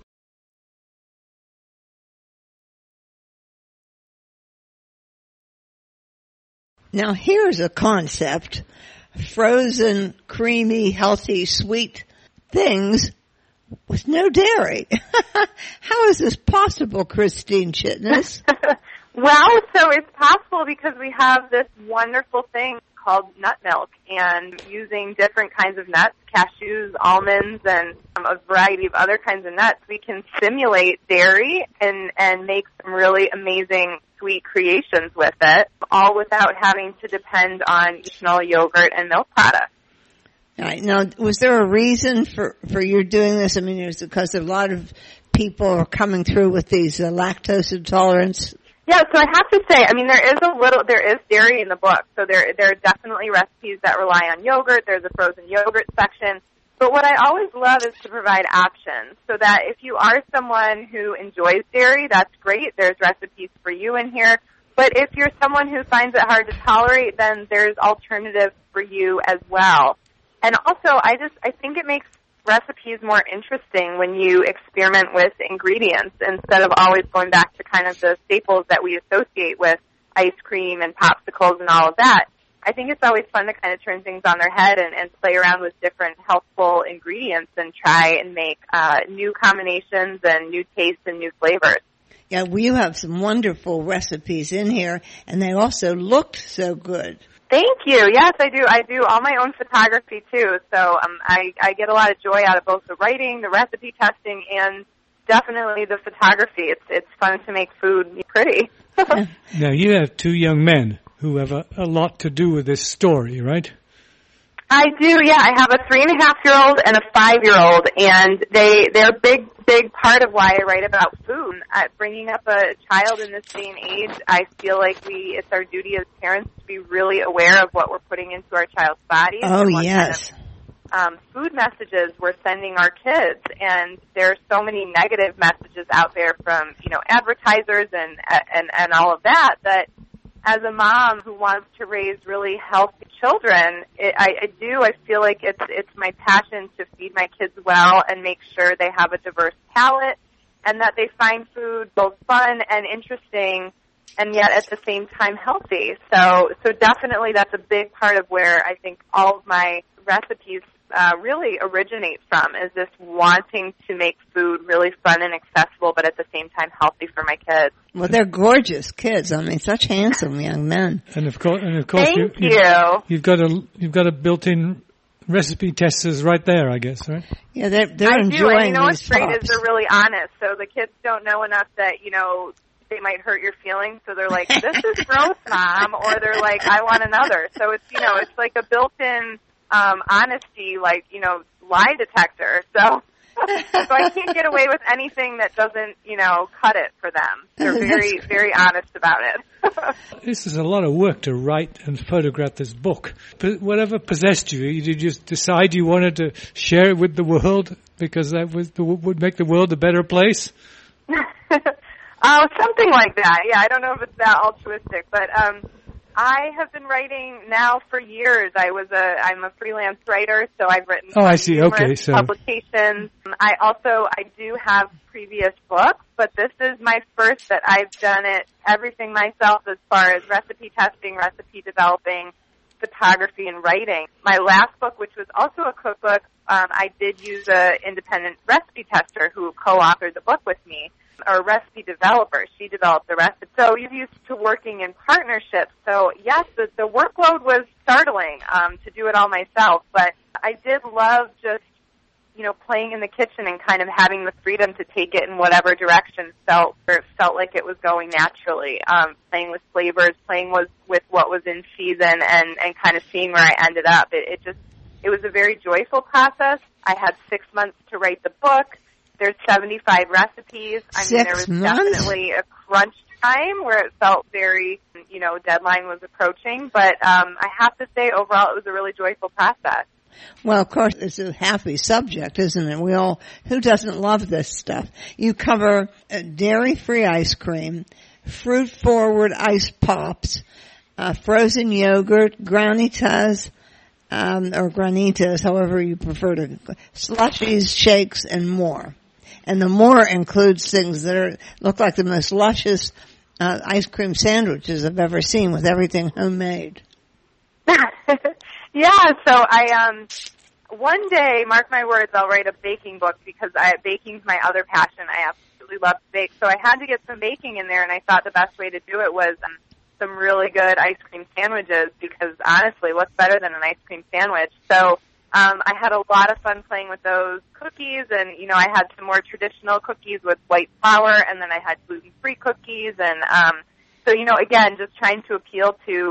Now here's a concept. Frozen, creamy, healthy, sweet things with no dairy. How is this possible, Christine Chitness? Well, so it's possible because we have this wonderful thing called nut milk, and using different kinds of nuts, cashews, almonds, and um, a variety of other kinds of nuts, we can simulate dairy and, and make some really amazing sweet creations with it, all without having to depend on ethanol, yogurt, and milk products. All right. Now, was there a reason for, for you doing this? I mean, it was because a lot of people are coming through with these uh, lactose intolerance. Yeah, so I have to say, I mean, there is a little, there is dairy in the book, so there there are definitely recipes that rely on yogurt. There's a frozen yogurt section, But what I always love is to provide options so that if you are someone who enjoys dairy, that's great. There's recipes for you in here. But if you're someone who finds it hard to tolerate, then there's alternatives for you as well. And also, I just, I think it makes recipes more interesting when you experiment with ingredients instead of always going back to kind of the staples that we associate with ice cream and popsicles and all of that. I think it's always fun to kind of turn things on their head and, and play around with different healthful ingredients and try and make uh, new combinations and new tastes and new flavors. Yeah, well, you have some wonderful recipes in here, and they also looked so good. Thank you. Yes, I do. I do all my own photography, too. So um, I, I get a lot of joy out of both the writing, the recipe testing, and definitely the photography. It's, it's fun to make food pretty. Now, you have two young men who have a, a lot to do with this story, right? I do, yeah. I have a three and a half year old and a five year old, and they they're a big, big part of why I write about food. Uh, bringing up a child in this day and age, I feel like we it's our duty as parents to be really aware of what we're putting into our child's bodies. Oh, and what yes. Kind of, um, food messages we're sending our kids, and there's so many negative messages out there from you know advertisers and and and all of that that. As a mom who wants to raise really healthy children, it, I, I do. I feel like it's it's my passion to feed my kids well and make sure they have a diverse palate and that they find food both fun and interesting, and yet at the same time healthy. So, so definitely that's a big part of where I think all of my recipes uh, really originate from is this wanting to make food really fun and accessible, but at the same time healthy for my kids. Well, they're gorgeous kids. I mean, such handsome young men. And of course, and of course, Thank you, you. You've, you've got a you've got a built-in recipe testers right there, I guess, right? Yeah, they're they're I enjoying do, and you know these what's great pops. is they're really honest. So the kids don't know enough that you know they might hurt your feelings. So they're like, "This is gross, Mom," or they're like, "I want another." So it's you know it's like a built-in um, honesty, like you know lie detector. So. So I can't get away with anything that doesn't, you know, cut it for them. They're very, very honest about it. This is a lot of work to write and photograph this book. But whatever possessed you, did you just decide you wanted to share it with the world because that was the, would make the world a better place? Oh, something like that. Yeah, I don't know if it's that altruistic, but um, I have been writing now for years. I was a, I'm a freelance writer, so I've written oh, I see. numerous Okay, so. publications. I also, I do have previous books, but this is my first that I've done it, everything myself as far as recipe testing, recipe developing, photography, and writing. My last book, which was also a cookbook, um, I did use an independent recipe tester who co-authored the book with me. Or recipe developer. She developed the recipe. So you're used to working in partnerships. So yes, the, the workload was startling um, to do it all myself, but I did love just, you know, playing in the kitchen and kind of having the freedom to take it in whatever direction felt or it felt like it was going naturally. Um, playing with flavors, playing with, with what was in season, and, and kind of seeing where I ended up. It, it just, it was a very joyful process. I had six months to write the book. There's seventy-five recipes. I mean, there was months? definitely a crunch time where it felt very, you know, deadline was approaching. But um, I have to say, overall, it was a really joyful process. Well, of course, it's a happy subject, isn't it? We all, who doesn't love this stuff? You cover uh, dairy-free ice cream, fruit-forward ice pops, uh, frozen yogurt, granitas, um, or granitas, however you prefer to, slushies, shakes, and more. And the more includes things that are look like the most luscious uh, ice cream sandwiches I've ever seen, with everything homemade. Yeah, so I um one day, mark my words, I'll write a baking book because I, baking's my other passion. I absolutely love to bake, so I had to get some baking in there, and I thought the best way to do it was um, some really good ice cream sandwiches because honestly, what's better than an ice cream sandwich? So. Um, I had a lot of fun playing with those cookies, and, you know, I had some more traditional cookies with white flour, and then I had gluten-free cookies, and um, so, you know, again, just trying to appeal to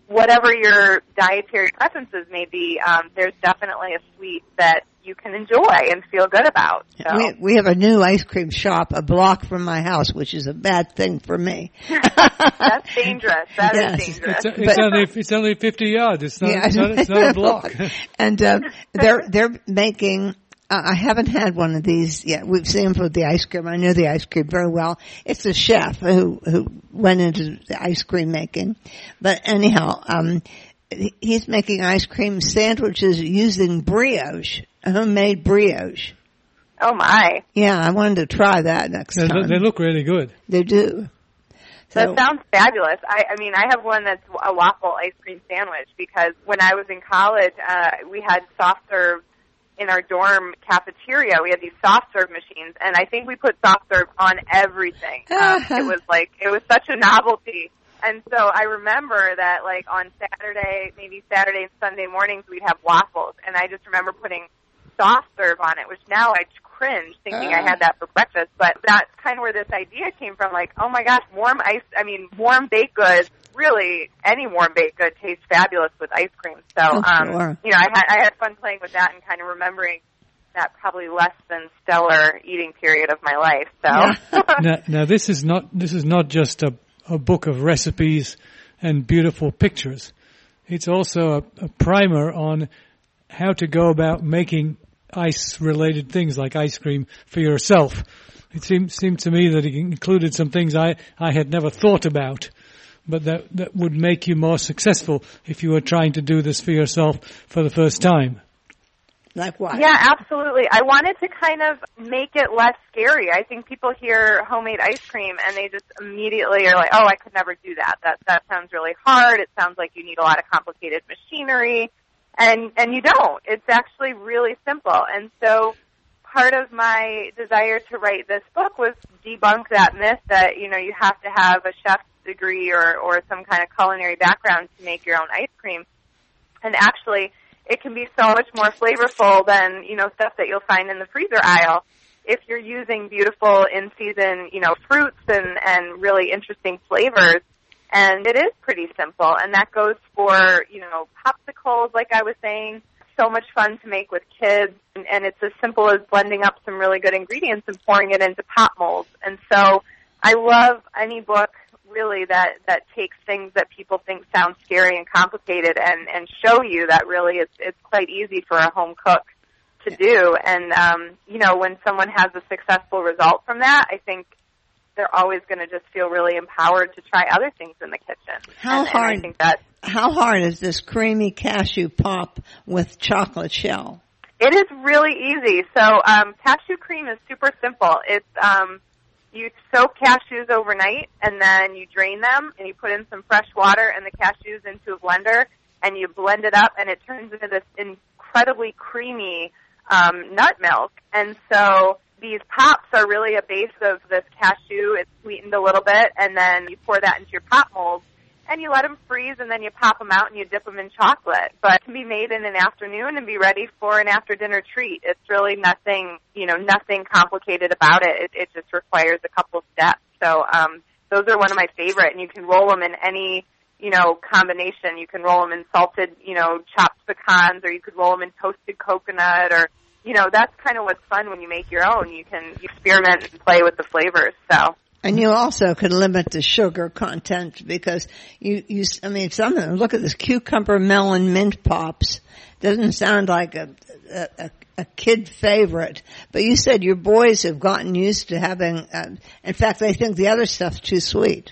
whatever your dietary preferences may be, um, there's definitely a sweet that you can enjoy and feel good about. So. We, we have a new ice cream shop a block from my house, which is a bad thing for me. That's dangerous. That Yes. is dangerous. It's, it's But- only it's only fifty yards. It's not, Yeah, it's not, it's not a block. and uh, they're they're making. Uh, I haven't had one of these yet. We've seen them for the ice cream. I know the ice cream very well. It's a chef who who went into the ice cream making, but anyhow, um, he's making ice cream sandwiches using brioche, homemade brioche. Oh my. Yeah, I wanted to try that next They, time. they look really good. They do. So, That sounds fabulous. I, I mean, I have one that's a waffle ice cream sandwich because when I was in college, uh, we had soft serve in our dorm cafeteria. We had these soft serve machines, and I think we put soft serve on everything. Um, it was like, it was such a novelty. And so I remember that, like, on Saturday, maybe Saturday and Sunday mornings, we'd have waffles, and I just remember putting soft serve on it, which now I cringe thinking I had that for breakfast, but that's kind of where this idea came from, like, oh my gosh, warm ice, I mean, warm baked goods, really, any warm baked good tastes fabulous with ice cream. So, Oh, um, sure. you know, I had, I had fun playing with that and kind of remembering that probably less than stellar eating period of my life, so. now, now this is not this is not just a, a book of recipes and beautiful pictures. It's also a, a primer on how to go about making ice-related things like ice cream for yourself. It seemed seemed to me that it included some things I, I had never thought about, but that that would make you more successful if you were trying to do this for yourself for the first time. like what? Yeah, absolutely. I wanted to kind of make it less scary. I think people hear homemade ice cream and they just immediately are like, oh, I could never do that. That that sounds really hard. It sounds like you need a lot of complicated machinery. And and you don't. It's actually really simple. And so part of my desire to write this book was debunk that myth that, you know, you have to have a chef's degree or, or some kind of culinary background to make your own ice cream. And actually, it can be so much more flavorful than, you know, stuff that you'll find in the freezer aisle if you're using beautiful in-season, you know, fruits and, and really interesting flavors. And it is pretty simple, and that goes for, you know, popsicles, like I was saying, so much fun to make with kids, and, and it's as simple as blending up some really good ingredients and pouring it into pop molds. And so I love any book, really, that, that takes things that people think sound scary and complicated and, and show you that really it's, it's quite easy for a home cook to do. And, um, you know, when someone has a successful result from that, I think they're always going to just feel really empowered to try other things in the kitchen. How and, hard? And I think that How hard is this creamy cashew pop with chocolate shell? it is really easy. So um, cashew cream is super simple. It's um, you soak cashews overnight, and then you drain them, and you put in some fresh water and the cashews into a blender, and you blend it up, and it turns into this incredibly creamy um, nut milk. And so these pops are really a base of this cashew. It's sweetened a little bit, and then you pour that into your pop mold, and you let them freeze, and then you pop them out and you dip them in chocolate. But it can be made in an afternoon and be ready for an after-dinner treat. It's really nothing, you know, nothing complicated about it. It, it just requires a couple steps. So um, those are one of my favorite, and you can roll them in any, you know, combination. You can roll them in salted, you know, chopped pecans, or you could roll them in toasted coconut, or, you know, that's kind of what's fun when you make your own. You can experiment and play with the flavors, so. And you also could limit the sugar content because you, you, I mean, some of them, look at this cucumber melon mint pops. Doesn't sound like a, a, a kid favorite, but you said your boys have gotten used to having, uh, in fact, they think the other stuff's too sweet.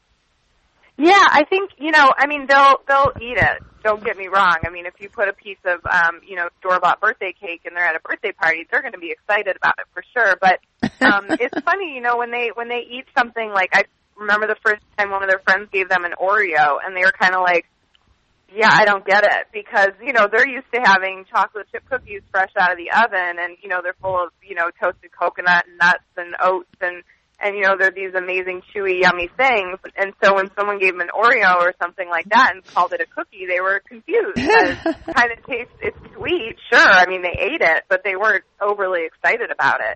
Yeah, I think, you know, I mean, they'll, they'll eat it. Don't get me wrong. I mean, if you put a piece of, um, you know, store-bought birthday cake and they're at a birthday party, they're going to be excited about it for sure. But, um, it's funny, you know, when they, when they eat something like, I remember the first time one of their friends gave them an Oreo and they were kind of like, yeah, I don't get it, because, you know, they're used to having chocolate chip cookies fresh out of the oven, and, you know, they're full of, you know, toasted coconut and nuts and oats, and, and, you know, they're these amazing, chewy, yummy things. And so when someone gave them an Oreo or something like that and called it a cookie, they were confused. Because it kind of tastes, it's sweet, sure, I mean, they ate it, but they weren't overly excited about it.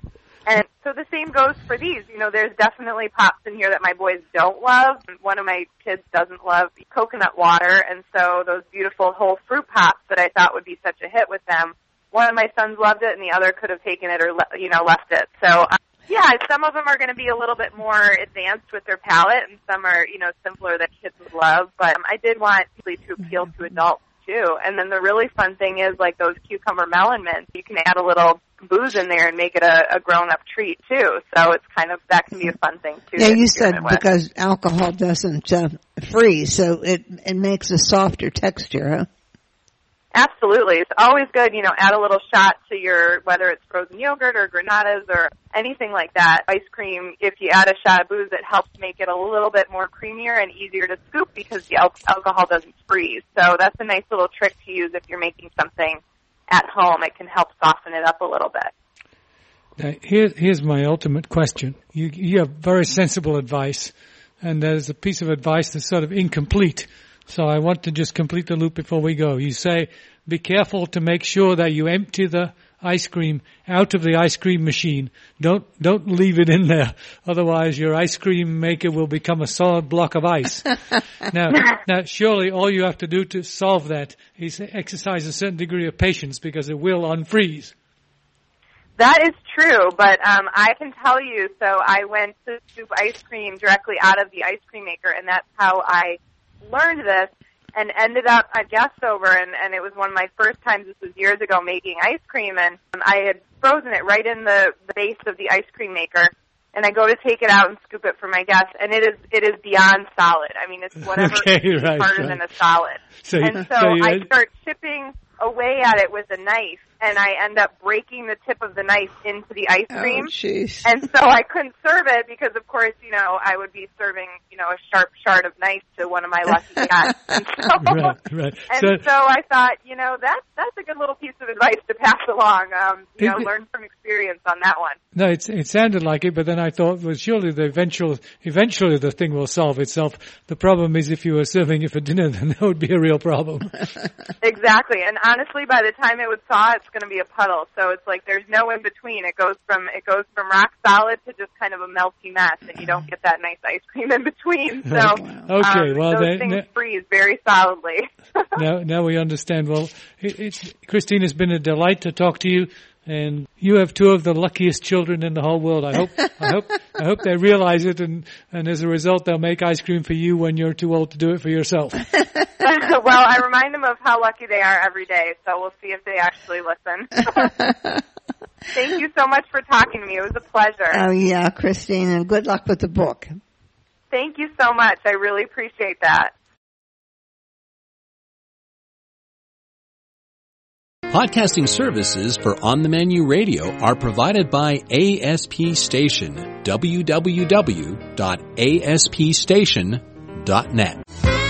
And so the same goes for these. You know, there's definitely pops in here that my boys don't love. One of my kids doesn't love coconut water, and so those beautiful whole fruit pops that I thought would be such a hit with them, one of my sons loved it, and the other could have taken it or, you know, left it. So, um, yeah, some of them are going to be a little bit more advanced with their palate, and some are, you know, simpler that kids would love. But um, I did want to appeal to adults, too. And then the really fun thing is, like those cucumber melon mints, you can add a little booze in there and make it a, a grown-up treat, too. So it's kind of, that can be a fun thing, too. Yeah, you said because alcohol doesn't uh, freeze, so it, it makes a softer texture, huh? Absolutely. It's always good, you know, add a little shot to your, whether it's frozen yogurt or granadas or anything like that. Ice cream, if you add a shot of booze, it helps make it a little bit more creamier and easier to scoop because the al- alcohol doesn't freeze. So that's a nice little trick to use if you're making something at home. It can help soften it up a little bit. Now, here, here's my ultimate question. You, you have very sensible advice, and there's a piece of advice that's sort of incomplete. So I want to just complete the loop before we go. You say, be careful to make sure that you empty the ice cream out of the ice cream machine. Don't, don't leave it in there. Otherwise your ice cream maker will become a solid block of ice. now, now surely all you have to do to solve that is exercise a certain degree of patience because it will unfreeze. That is true, but um, I can tell you, so I went to scoop ice cream directly out of the ice cream maker, and that's how I learned this and ended up at Guestover, and, and it was one of my first times, this was years ago, making ice cream, and um, I had frozen it right in the, the base of the ice cream maker, and I go to take it out and scoop it for my guests, and it is it is beyond solid. I mean, it's whatever okay, is right, harder right. than a solid. So, and so, so I had... start chipping away at it with a knife, and I end up breaking the tip of the knife into the ice cream. Oh, jeez. And so I couldn't serve it because, of course, you know, I would be serving, you know, a sharp shard of knife to one of my lucky guests. And so, right, right. And so, so I thought, you know, that's, that's a good little piece of advice to pass along. Um, you it, know, learn from experience on that one. No, it's, it sounded like it, but then I thought, well, surely the eventual, eventually the thing will solve itself. The problem is if you were serving it for dinner, then that would be a real problem. Exactly. And honestly, by the time it would thaw, it's going to be a puddle. So it's like there's no in between. It goes from it goes from rock solid to just kind of a melty mess, and you don't get that nice ice cream in between. So okay, um, well, those they, things ne- freeze very solidly. now, now we understand. Well, it, it's Christine, it's been a delight to talk to you. And you have two of the luckiest children in the whole world. I hope, I hope, I hope they realize it, and, and as a result, they'll make ice cream for you when you're too old to do it for yourself. Well, I remind them of how lucky they are every day, so we'll see if they actually listen. Thank you so much for talking to me. It was a pleasure. Oh, yeah, Christine, and good luck with the book. Thank you so much. I really appreciate that. Podcasting services for On the Menu Radio are provided by A S P Station, w w w dot a s p station dot net.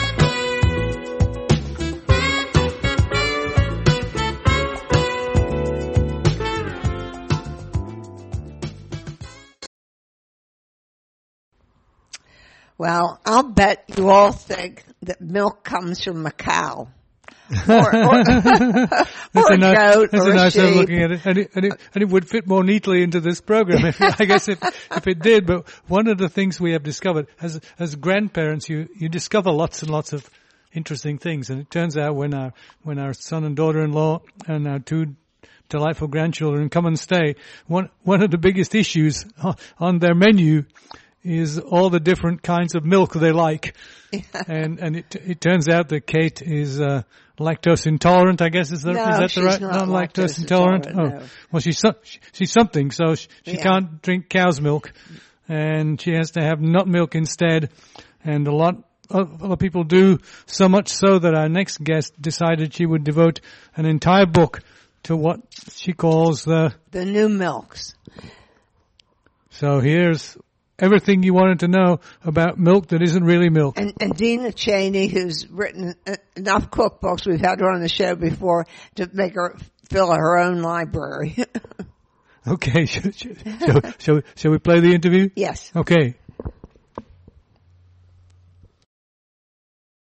Well, I'll bet you all think that milk comes from a cow. or, or, or that's a, a nice, goat that's or a nice a way of sheep. looking at it, and it, and it, and it would fit more neatly into this program. If, I guess if, if it did. But one of the things we have discovered as as grandparents, you you discover lots and lots of interesting things, and it turns out when our when our son and daughter-in-law and our two delightful grandchildren come and stay, one one of the biggest issues on their menu is all the different kinds of milk they like. Yeah. And and it it turns out that Kate is uh, lactose intolerant. I guess is, there, no, is that she's the right? Not non lactose lactose intolerant. intolerant oh, no. well, she's so, she's something. So she, she yeah. can't drink cow's milk, and she has to have nut milk instead. And a lot of other people do. So much so that our next guest decided she would devote an entire book to what she calls the the new milks. So here's everything you wanted to know about milk that isn't really milk. And, and Dina Cheney, who's written enough cookbooks, we've had her on the show before, to make her fill her own library. Okay, shall, shall, shall, shall we play the interview? Yes. Okay.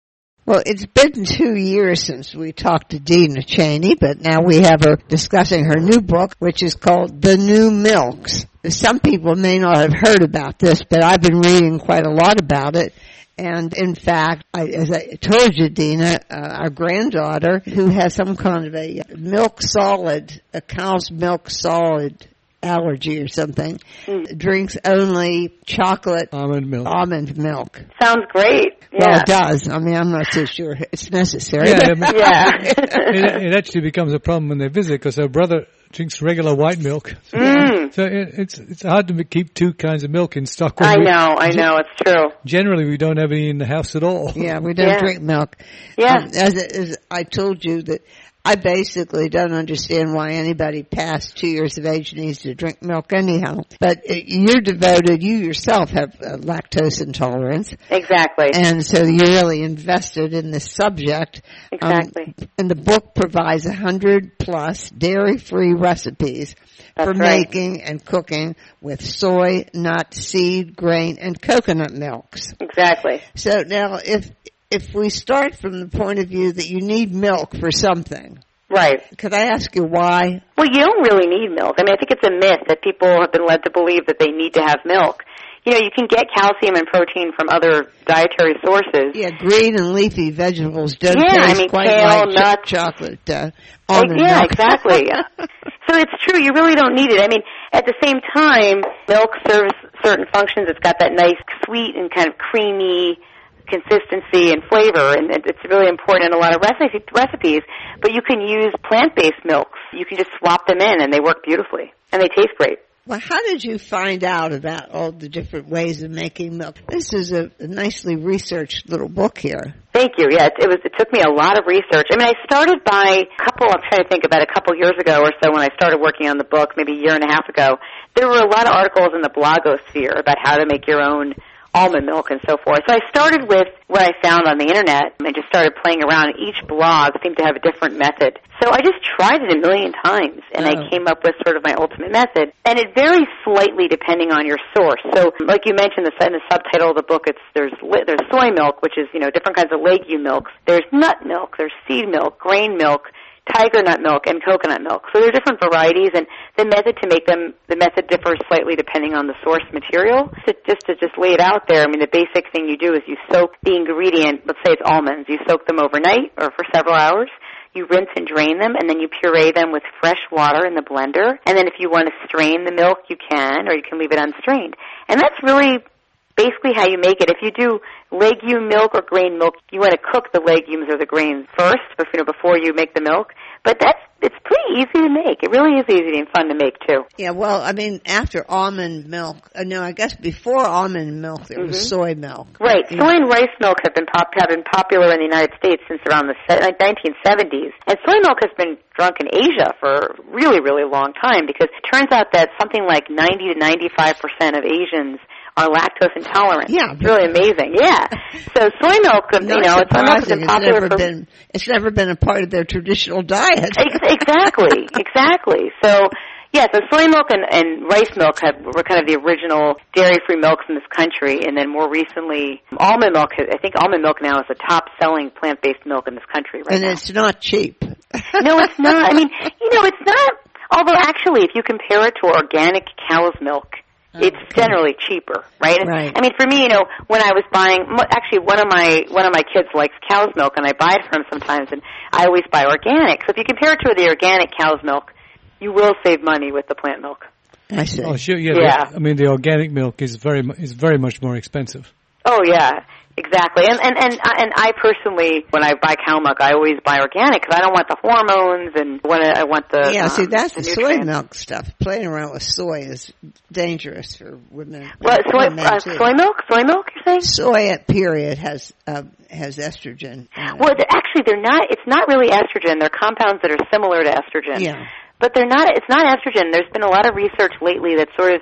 Well, it's been two years since we talked to Dina Cheney, but now we have her discussing her new book, which is called The New Milks. Some people may not have heard about this, but I've been reading quite a lot about it. And in fact, I, as I told you, Dina, uh, our granddaughter, who has some kind of a milk solid, a cow's milk solid allergy or something, mm. drinks only chocolate almond milk. Almond milk. Sounds great. Yeah. Well, it does. I mean, I'm not so sure it's necessary. Yeah, I mean, yeah. it, it actually becomes a problem when they visit because her brother drinks regular white milk. Mm. So it, it's it's hard to keep two kinds of milk in stock. I we, know, I know, it's true. Generally, we don't have any in the house at all. Yeah, we don't yeah. drink milk. Yeah. Um, as, as I told you that I basically don't understand why anybody past two years of age needs to drink milk anyhow. But you're devoted, you yourself have uh, lactose intolerance. Exactly. And so you're really invested in this subject. Exactly. Um, and the book provides one hundred plus dairy-free recipes That's for right. making and cooking with soy, nut, seed, grain, and coconut milks. Exactly. So now if If we start from the point of view that you need milk for something, right? Could I ask you why? Well, you don't really need milk. I mean, I think it's a myth that people have been led to believe that they need to have milk. You know, you can get calcium and protein from other dietary sources. Yeah, green and leafy vegetables don't yeah, taste I mean, quite kale, like nuts, chocolate. Uh, like, yeah, milk. exactly. So it's true. You really don't need it. I mean, at the same time, milk serves certain functions. It's got that nice, sweet, and kind of creamy consistency and flavor, and it's really important in a lot of recipes, but you can use plant-based milks. You can just swap them in, and they work beautifully, and they taste great. Well, how did you find out about all the different ways of making milk? This is a, a nicely researched little book here. Thank you. Yeah, it, it was. It took me a lot of research. I mean, I started by a couple, I'm trying to think about a couple years ago or so when I started working on the book, maybe a year and a half ago. There were a lot of articles in the blogosphere about how to make your own almond milk and so forth. So I started with what I found on the internet and just started playing around. Each blog seemed to have a different method. So I just tried it a million times, and oh. I came up with sort of my ultimate method. And it varies slightly depending on your source. So like you mentioned in the subtitle of the book, it's there's there's soy milk, which is, you know, different kinds of legume milks. There's nut milk, there's seed milk, grain milk, tiger nut milk, and coconut milk. So there are different varieties, and the method to make them, the method differs slightly depending on the source material. So just to just lay it out there, I mean, the basic thing you do is you soak the ingredient, let's say it's almonds, you soak them overnight or for several hours. You rinse and drain them, and then you puree them with fresh water in the blender. And then if you want to strain the milk, you can, or you can leave it unstrained. And that's really basically how you make it. If you do legume milk or grain milk, you want to cook the legumes or the grains first, you know, before you make the milk. But that's it's pretty easy to make. It really is easy and fun to make too. Yeah, well, I mean, after almond milk, uh, no, I guess before almond milk there mm-hmm. was soy milk. Right, soy and rice milk have been pop have been popular in the United States since around the nineteen seventies, and soy milk has been drunk in Asia for a really, really long time because it turns out that something like ninety to ninety-five percent of Asians are lactose intolerant. Yeah, it's really amazing. Yeah, so soy milk, you know, soy milk has been popular it's never for. Been, it's never been a part of their traditional diet. Exactly, exactly. So, yeah, so soy milk and, and rice milk have, were kind of the original dairy-free milks in this country, and then more recently, almond milk. I think almond milk now is the top-selling plant-based milk in this country right and now. And it's not cheap. No, it's not. I mean, you know, it's not. Although, actually, if you compare it to organic cow's milk, it's okay. generally cheaper, right? Right. I mean, for me, you know, when I was buying, actually, one of my one of my kids likes cow's milk, and I buy it for him sometimes, and I always buy organic. So if you compare it to the organic cow's milk, you will save money with the plant milk. I see. Oh, sure. Yeah. yeah. The, I mean, the organic milk is very is very much more expensive. Oh yeah. Exactly, and and and and I personally, when I buy cow milk, I always buy organic because I don't want the hormones and when I want the yeah. Um, see, that's the, the soy milk stuff. Playing around with soy is dangerous for women. What soy? Uh, too. soy milk? Soy milk? You're saying? Soy at period has uh, has estrogen. Uh, well, they're, actually, they're not. It's not really estrogen. They're compounds that are similar to estrogen. Yeah. But they're not. It's not estrogen. There's been a lot of research lately that sort of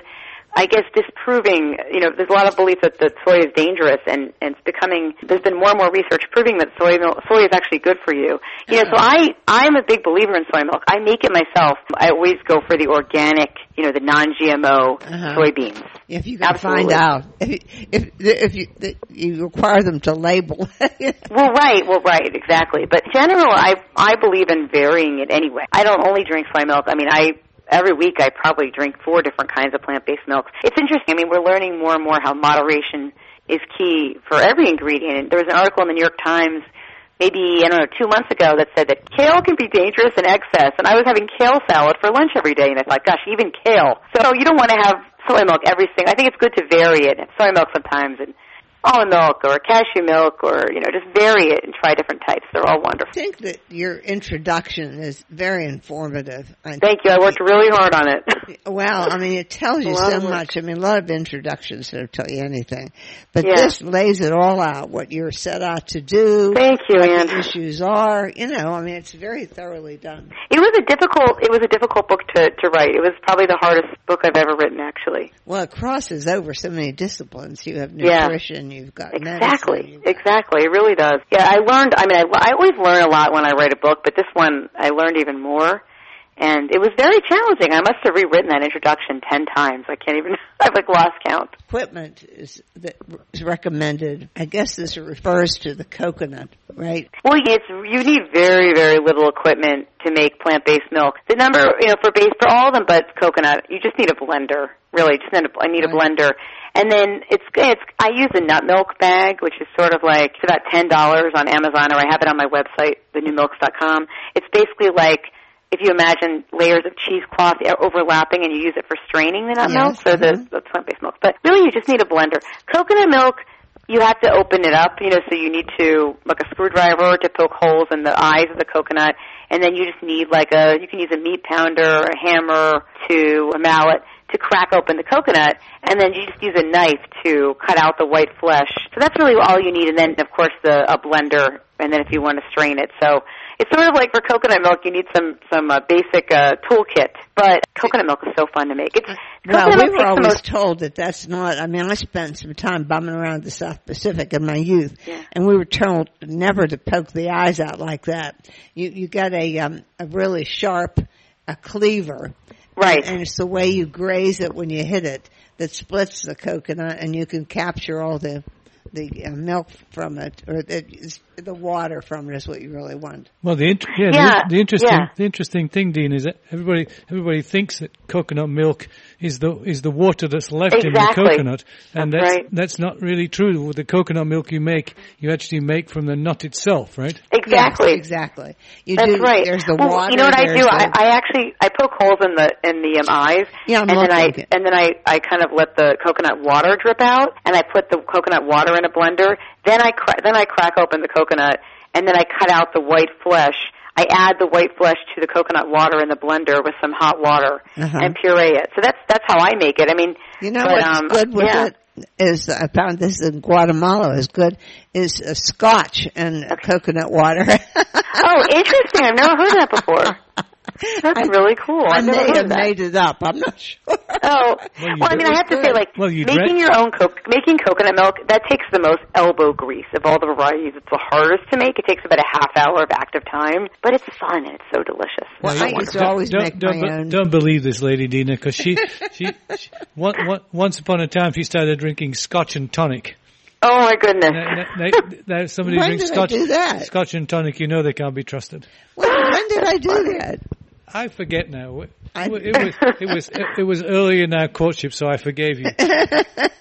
I guess, disproving, you know, there's a lot of belief that, that soy is dangerous, and, and it's becoming, there's been more and more research proving that soy milk, soy is actually good for you. You know, so I, I'm a big believer in soy milk. I make it myself. I always go for the organic, you know, the non-G M O uh-huh. soybeans. If you can Absolutely. find out, if you, if, if you, if you require them to label. Well, right, well, right, exactly. But in general, I, I believe in varying it anyway. I don't only drink soy milk. I mean, I, Every week I probably drink four different kinds of plant-based milks. It's interesting. I mean, we're learning more and more how moderation is key for every ingredient. And there was an article in the New York Times maybe, I don't know, two months ago that said that kale can be dangerous in excess. And I was having kale salad for lunch every day, and I thought, gosh, even kale. So you don't want to have soy milk every single, I think it's good to vary it. Soy milk sometimes, and almond milk or cashew milk, or, you know, just vary it and try different types. They're all wonderful. I think that your introduction is very informative. I Thank you. I worked really hard on it. Well, I mean, it tells you so much. I mean, a lot of introductions don't tell you anything. But yeah. this lays it all out, what you're set out to do. Thank you, what Ann. the issues are. You know, I mean, it's very thoroughly done. It was a difficult, it was a difficult book to, to write. It was probably the hardest book I've ever written, actually. Well, it crosses over so many disciplines. You have nutrition, yeah. you've got Exactly, medicine, exactly. It really does. Yeah, I learned, I mean, I, I always learn a lot when I write a book, but this one I learned even more. And it was very challenging. I must have rewritten that introduction ten times. I can't even, I've like lost count. Equipment is, that is recommended. I guess this refers to the coconut, right? Well, it's, you need very, very little equipment to make plant-based milk. The number, you know, for base, for all of them but coconut, you just need a blender. Really, just need a, I need a blender. And then it's, it's, I use a nut milk bag, which is sort of like, it's about ten dollars on Amazon, or I have it on my website, the new milks dot com. It's basically like, if you imagine layers of cheesecloth overlapping and you use it for straining the nut yes, milk, or mm-hmm. the, the plant-based milk. But really, you just need a blender. Coconut milk, you have to open it up, you know, so you need to, like a screwdriver to poke holes in the eyes of the coconut. And then you just need like a, you can use a meat pounder, a hammer, to a mallet, to crack open the coconut, and then you just use a knife to cut out the white flesh. So that's really all you need, and then, of course, the, a blender, and then if you want to strain it. So it's sort of like for coconut milk, you need some, some uh, basic uh, toolkit, but coconut milk is so fun to make. It's, well, we were always most... told that that's not, I mean, I spent some time bumming around the South Pacific in my youth, yeah. and we were told never to poke the eyes out like that. You, you got a, um, a really sharp a cleaver. Right. And it's the way you graze it when you hit it that splits the coconut, and you can capture all the the uh, milk from it, or the, the water from it is what you really want. Well, the int- yeah, yeah, the, the interesting yeah. the interesting thing, Dean, is that everybody everybody thinks that coconut milk is the is the water that's left exactly. in the coconut, and that's that's right. that's not really true. With the coconut milk you make, you actually make from the nut itself, right? Exactly, yes, exactly. You that's do, right. There's the well, water. You know what I do? The... I, I actually I poke holes in the in the um, eyes, yeah, I'm and then I it. and then I I kind of let the coconut water drip out, and I put the coconut water in a blender. Then I cra- then I crack open the coconut, and then I cut out the white flesh. I add the white flesh to the coconut water in the blender with some hot water uh-huh. and puree it. So that's that's how I make it. I mean, you know but, what's um, good with yeah. it is I found this in Guatemala is good is a scotch and okay. coconut water. Oh, interesting! I've never heard that before. That's I, really cool. I I've never may heard have that. made it up. I'm not sure. Oh, well, well I mean, I have to say, like, well, making read- your own co- making coconut milk, that takes the most elbow grease of all the varieties. It's the hardest to make. It takes about a half hour of active time, but it's fun and it's so delicious. Well, so I used to always don't, make don't, my don't, own. Don't believe this lady, Dina, because she, she, she one, one, once upon a time she started drinking scotch and tonic. Oh my goodness! Now, now, now somebody when drinks did scotch, I do that? scotch and tonic, you know they can't be trusted. When, when did I do that? I forget now. It, I, it, it was it was it, it was early in our courtship, so I forgave you. It's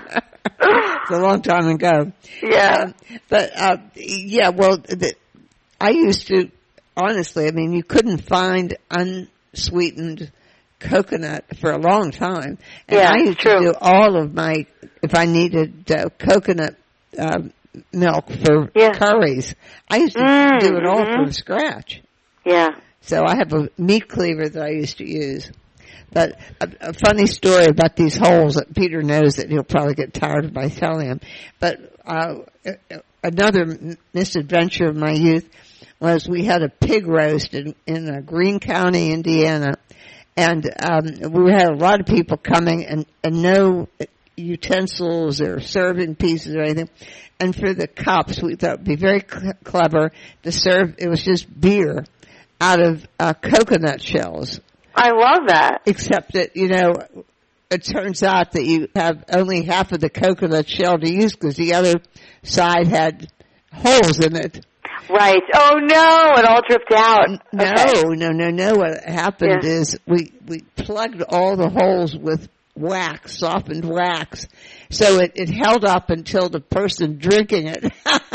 a long time ago. Yeah, um, but uh, yeah, well, the, I used to honestly. I mean, you couldn't find unsweetened coconut for a long time, and yeah, I used true. to do all of my if I needed uh, coconut uh, milk for yeah. curries. I used to mm, do it all mm-hmm. from scratch. Yeah. So I have a meat cleaver that I used to use. But a, a funny story about these holes that Peter knows that he'll probably get tired of my telling him. But uh, another misadventure of my youth was we had a pig roast in, in uh, Greene County, Indiana. And um, we had a lot of people coming and, and no utensils or serving pieces or anything. And for the cups, we thought it would be very cl- clever to serve, it was just beer out of uh, coconut shells. I love that. Except that, you know, it turns out that you have only half of the coconut shell to use because the other side had holes in it. Right. Oh no, it all dripped out. No, okay. no, no, no. What happened yeah. is we, we plugged all the holes with wax, softened wax. So it, it held up until the person drinking it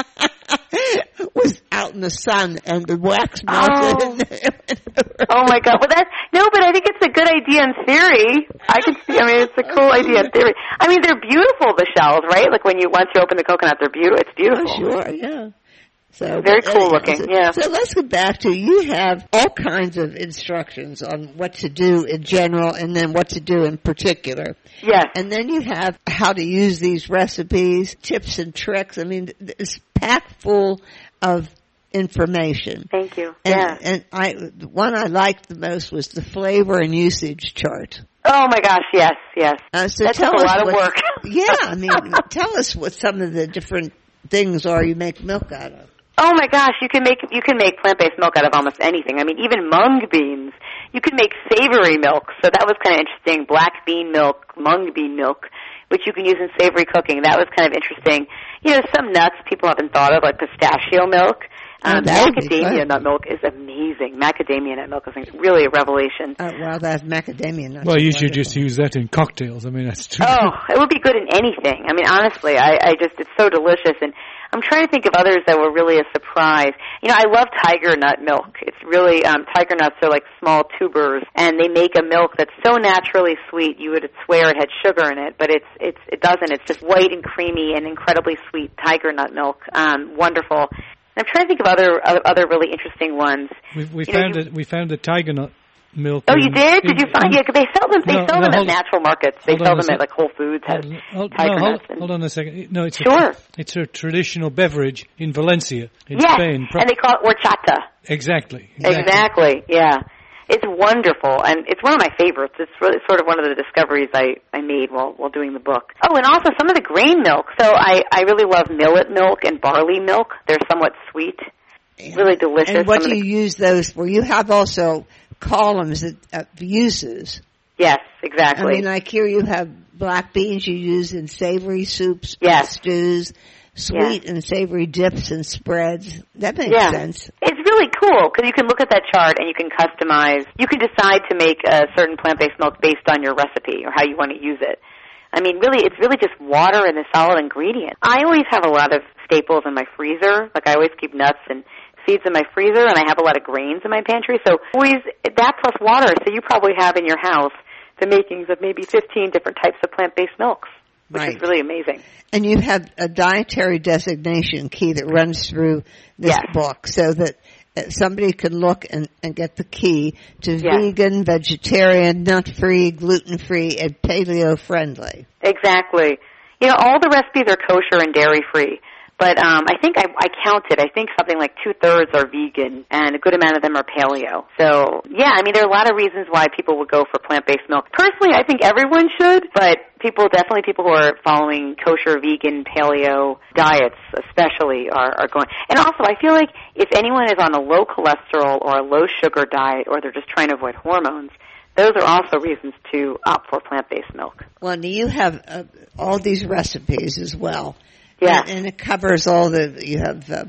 was out in the sun and the wax melted. Oh, oh my God. Well, that's, no, but I think it's a good idea in theory. I can see, I mean, it's a cool idea in theory. I mean, they're beautiful, the shells, right? Like when you, once you open the coconut, they're beautiful. It's beautiful. Oh, sure, yeah. So, very cool anyhow, looking, so, yeah. So let's go back to, you have all kinds of instructions on what to do in general and then what to do in particular. Yes. And then you have how to use these recipes, tips and tricks. I mean, it's packed full of information. Thank you. And, yeah. and I, the one I liked the most was the flavor and usage chart. Oh my gosh, yes, yes. Uh, so that tell took a us lot what, of work. Yeah, I mean, tell us what some of the different things are you make milk out of. Oh my gosh, you can make you can make plant-based milk out of almost anything. I mean, even mung beans. You can make savory milk. So that was kind of interesting. Black bean milk, mung bean milk, which you can use in savory cooking. That was kind of interesting. You know, some nuts people haven't thought of, like pistachio milk. Um, oh, macadamia nut milk is amazing. Macadamia nut milk is really a revelation. Oh, well, that's macadamia nuts. Well, you wonderful. should just use that in cocktails. I mean, that's true. Oh, it would be good in anything. I mean, honestly, I, I just, it's so delicious. And I'm trying to think of others that were really a surprise. You know, I love tiger nut milk. It's really, um, tiger nuts are like small tubers, and they make a milk that's so naturally sweet you would swear it had sugar in it, but it's, it's, it doesn't. It's just white and creamy and incredibly sweet tiger nut milk. Um, wonderful. I'm trying to think of other other really interesting ones. We, we you found know, it. We found the tiger nut milk. Oh, in, you did? Did in, you find? in, Yeah, because they sell them. They no, sell no, them hold, at natural markets. They sell them at like Whole Foods. Has hold, tiger no, hold, nuts. And, hold on a second. No, it's sure. A, it's a traditional beverage in Valencia, in yes, Spain. and they call it horchata. Exactly. Exactly. exactly. Yeah. It's wonderful, and it's one of my favorites. It's really sort of one of the discoveries I, I made while while doing the book. Oh, and also some of the grain milk. So I, I really love millet milk and barley milk. They're somewhat sweet. Really delicious. And what do the, you use those for? You have also columns of uh, uses. Yes, exactly. I mean, like here you have black beans you use in savory soups, yes. stews, sweet yes. and savory dips and spreads. That makes yeah. sense. It's really cool because you can look at that chart and you can customize. You can decide to make a certain plant-based milk based on your recipe or how you want to use it. I mean, really, it's really just water and a solid ingredient. I always have a lot of staples in my freezer. Like I always keep nuts and seeds in my freezer, and I have a lot of grains in my pantry. So always that plus water. So you probably have in your house the makings of maybe fifteen different types of plant-based milks, which right. is really amazing. And you have a dietary designation key that runs through this yes. book so that somebody can look and, and get the key to yes. vegan, vegetarian, nut-free, gluten-free, and paleo-friendly. Exactly. You know, all the recipes are kosher and dairy-free. But um, I think I, I counted. I think something like two-thirds are vegan, and a good amount of them are paleo. So, yeah, I mean, there are a lot of reasons why people would go for plant-based milk. Personally, I think everyone should, but people, definitely people who are following kosher, vegan, paleo diets especially are, are going. And also, I feel like if anyone is on a low cholesterol or a low sugar diet, or they're just trying to avoid hormones, those are also reasons to opt for plant-based milk. Well, now you have uh, all these recipes as well. Yeah. And, and it covers all the, you have uh,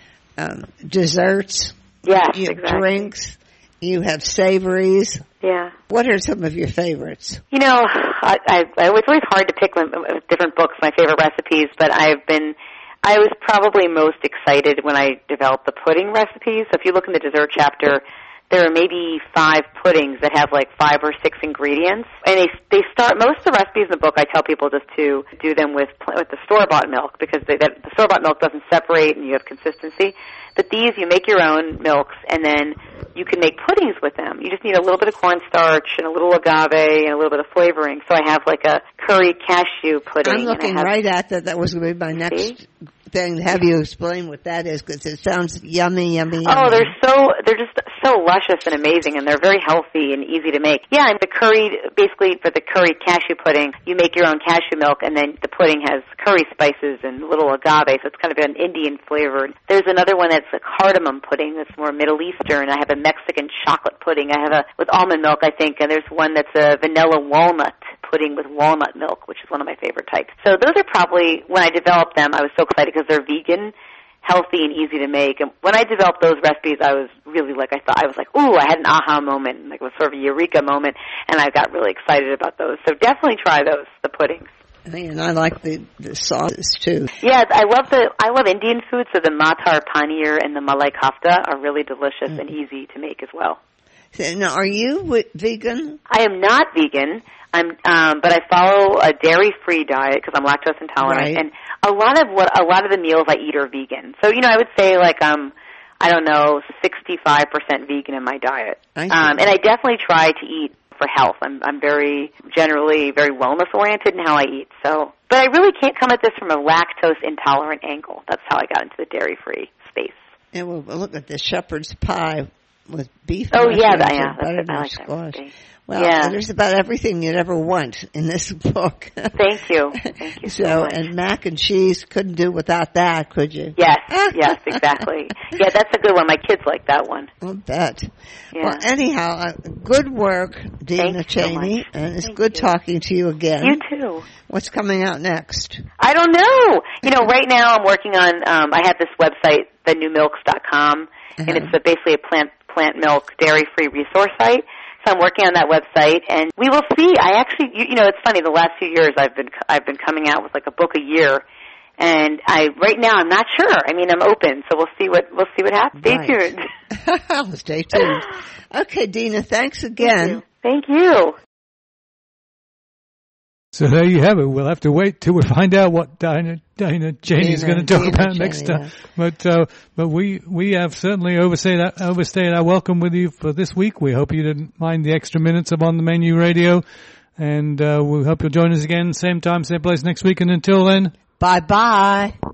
um, desserts. Yes, you have exactly. drinks. You have savories. Yeah. What are some of your favorites? You know, I, I, it was always hard to pick one, different books, my favorite recipes, but I've been, I was probably most excited when I developed the pudding recipes. So if you look in the dessert chapter, there are maybe five puddings that have like five or six ingredients, and they they start most of the recipes in the book. I tell people just to do them with with the store bought milk because they, that, the store bought milk doesn't separate and you have consistency. But these, you make your own milks, and then you can make puddings with them. You just need a little bit of cornstarch and a little agave and a little bit of flavoring. So I have like a curry cashew pudding. I'm looking and I have, right at that. That was going to be my next see? thing. Have you explain what that is? Because it sounds yummy, yummy, yummy. Oh, they're so they're just so luscious and amazing, and they're very healthy and easy to make. Yeah, and the curried, basically for the curried cashew pudding, you make your own cashew milk, and then the pudding has curry spices and little agave, so it's kind of an Indian flavor. There's another one that's a cardamom pudding that's more Middle Eastern. I have a Mexican chocolate pudding. I have a with almond milk, I think, and there's one that's a vanilla walnut pudding with walnut milk, which is one of my favorite types. So those are probably, when I developed them, I was so excited because they're vegan, healthy, and easy to make. And when I developed those recipes, I was really like, I thought, I was like, ooh, I had an aha moment, like it was sort of a eureka moment, and I got really excited about those. So definitely try those, the puddings. And I like the, the sauces too. Yeah, I love the I love Indian food, so the matar paneer and the malai kofta are really delicious mm. and easy to make as well. So, now, are you w- vegan? I am not vegan. I'm, um, but I follow a dairy-free diet because I'm lactose intolerant, right. and a lot of what a lot of the meals I eat are vegan. So you know, I would say like um, I don't know, sixty-five percent vegan in my diet, I um, and I definitely try to eat for health. I'm I'm very generally very wellness oriented in how I eat. So, but I really can't come at this from a lactose intolerant angle. That's how I got into the dairy-free space. And we'll look at the shepherd's pie with beef. Oh yeah, that, yeah, that's it. I like squash. That. Well, yeah. there's about everything you'd ever want in this book. Thank you. Thank you so, so much. And mac and cheese, couldn't do without that, could you? Yes, yes, exactly. Yeah, that's a good one. My kids like that one. I'll bet. Yeah. Well, anyhow, uh, good work, Dina Cheney, so and it's Thank good you. talking to you again. You too. What's coming out next? I don't know. You know, right now I'm working on, um, I have this website, the new milks dot com, uh-huh. and it's a, basically a plant plant milk, dairy-free resource site. So I'm working on that website, and we will see. I actually, you, you know, it's funny. The last few years, I've been I've been coming out with like a book a year, and I right now I'm not sure. I mean, I'm open, so we'll see what we'll see what happens. Stay right. tuned. Stay tuned. Okay, Dina, thanks again. Thank you. Thank you. So there you have it. We'll have to wait till we find out what Dina, Dina Cheney is going to talk Dina about Cheney, next time. Yeah. But uh, but we we have certainly overstayed overstayed our welcome with you for this week. We hope you didn't mind the extra minutes of On the Menu Radio, and uh, we hope you'll join us again, same time, same place next week. And until then, bye bye.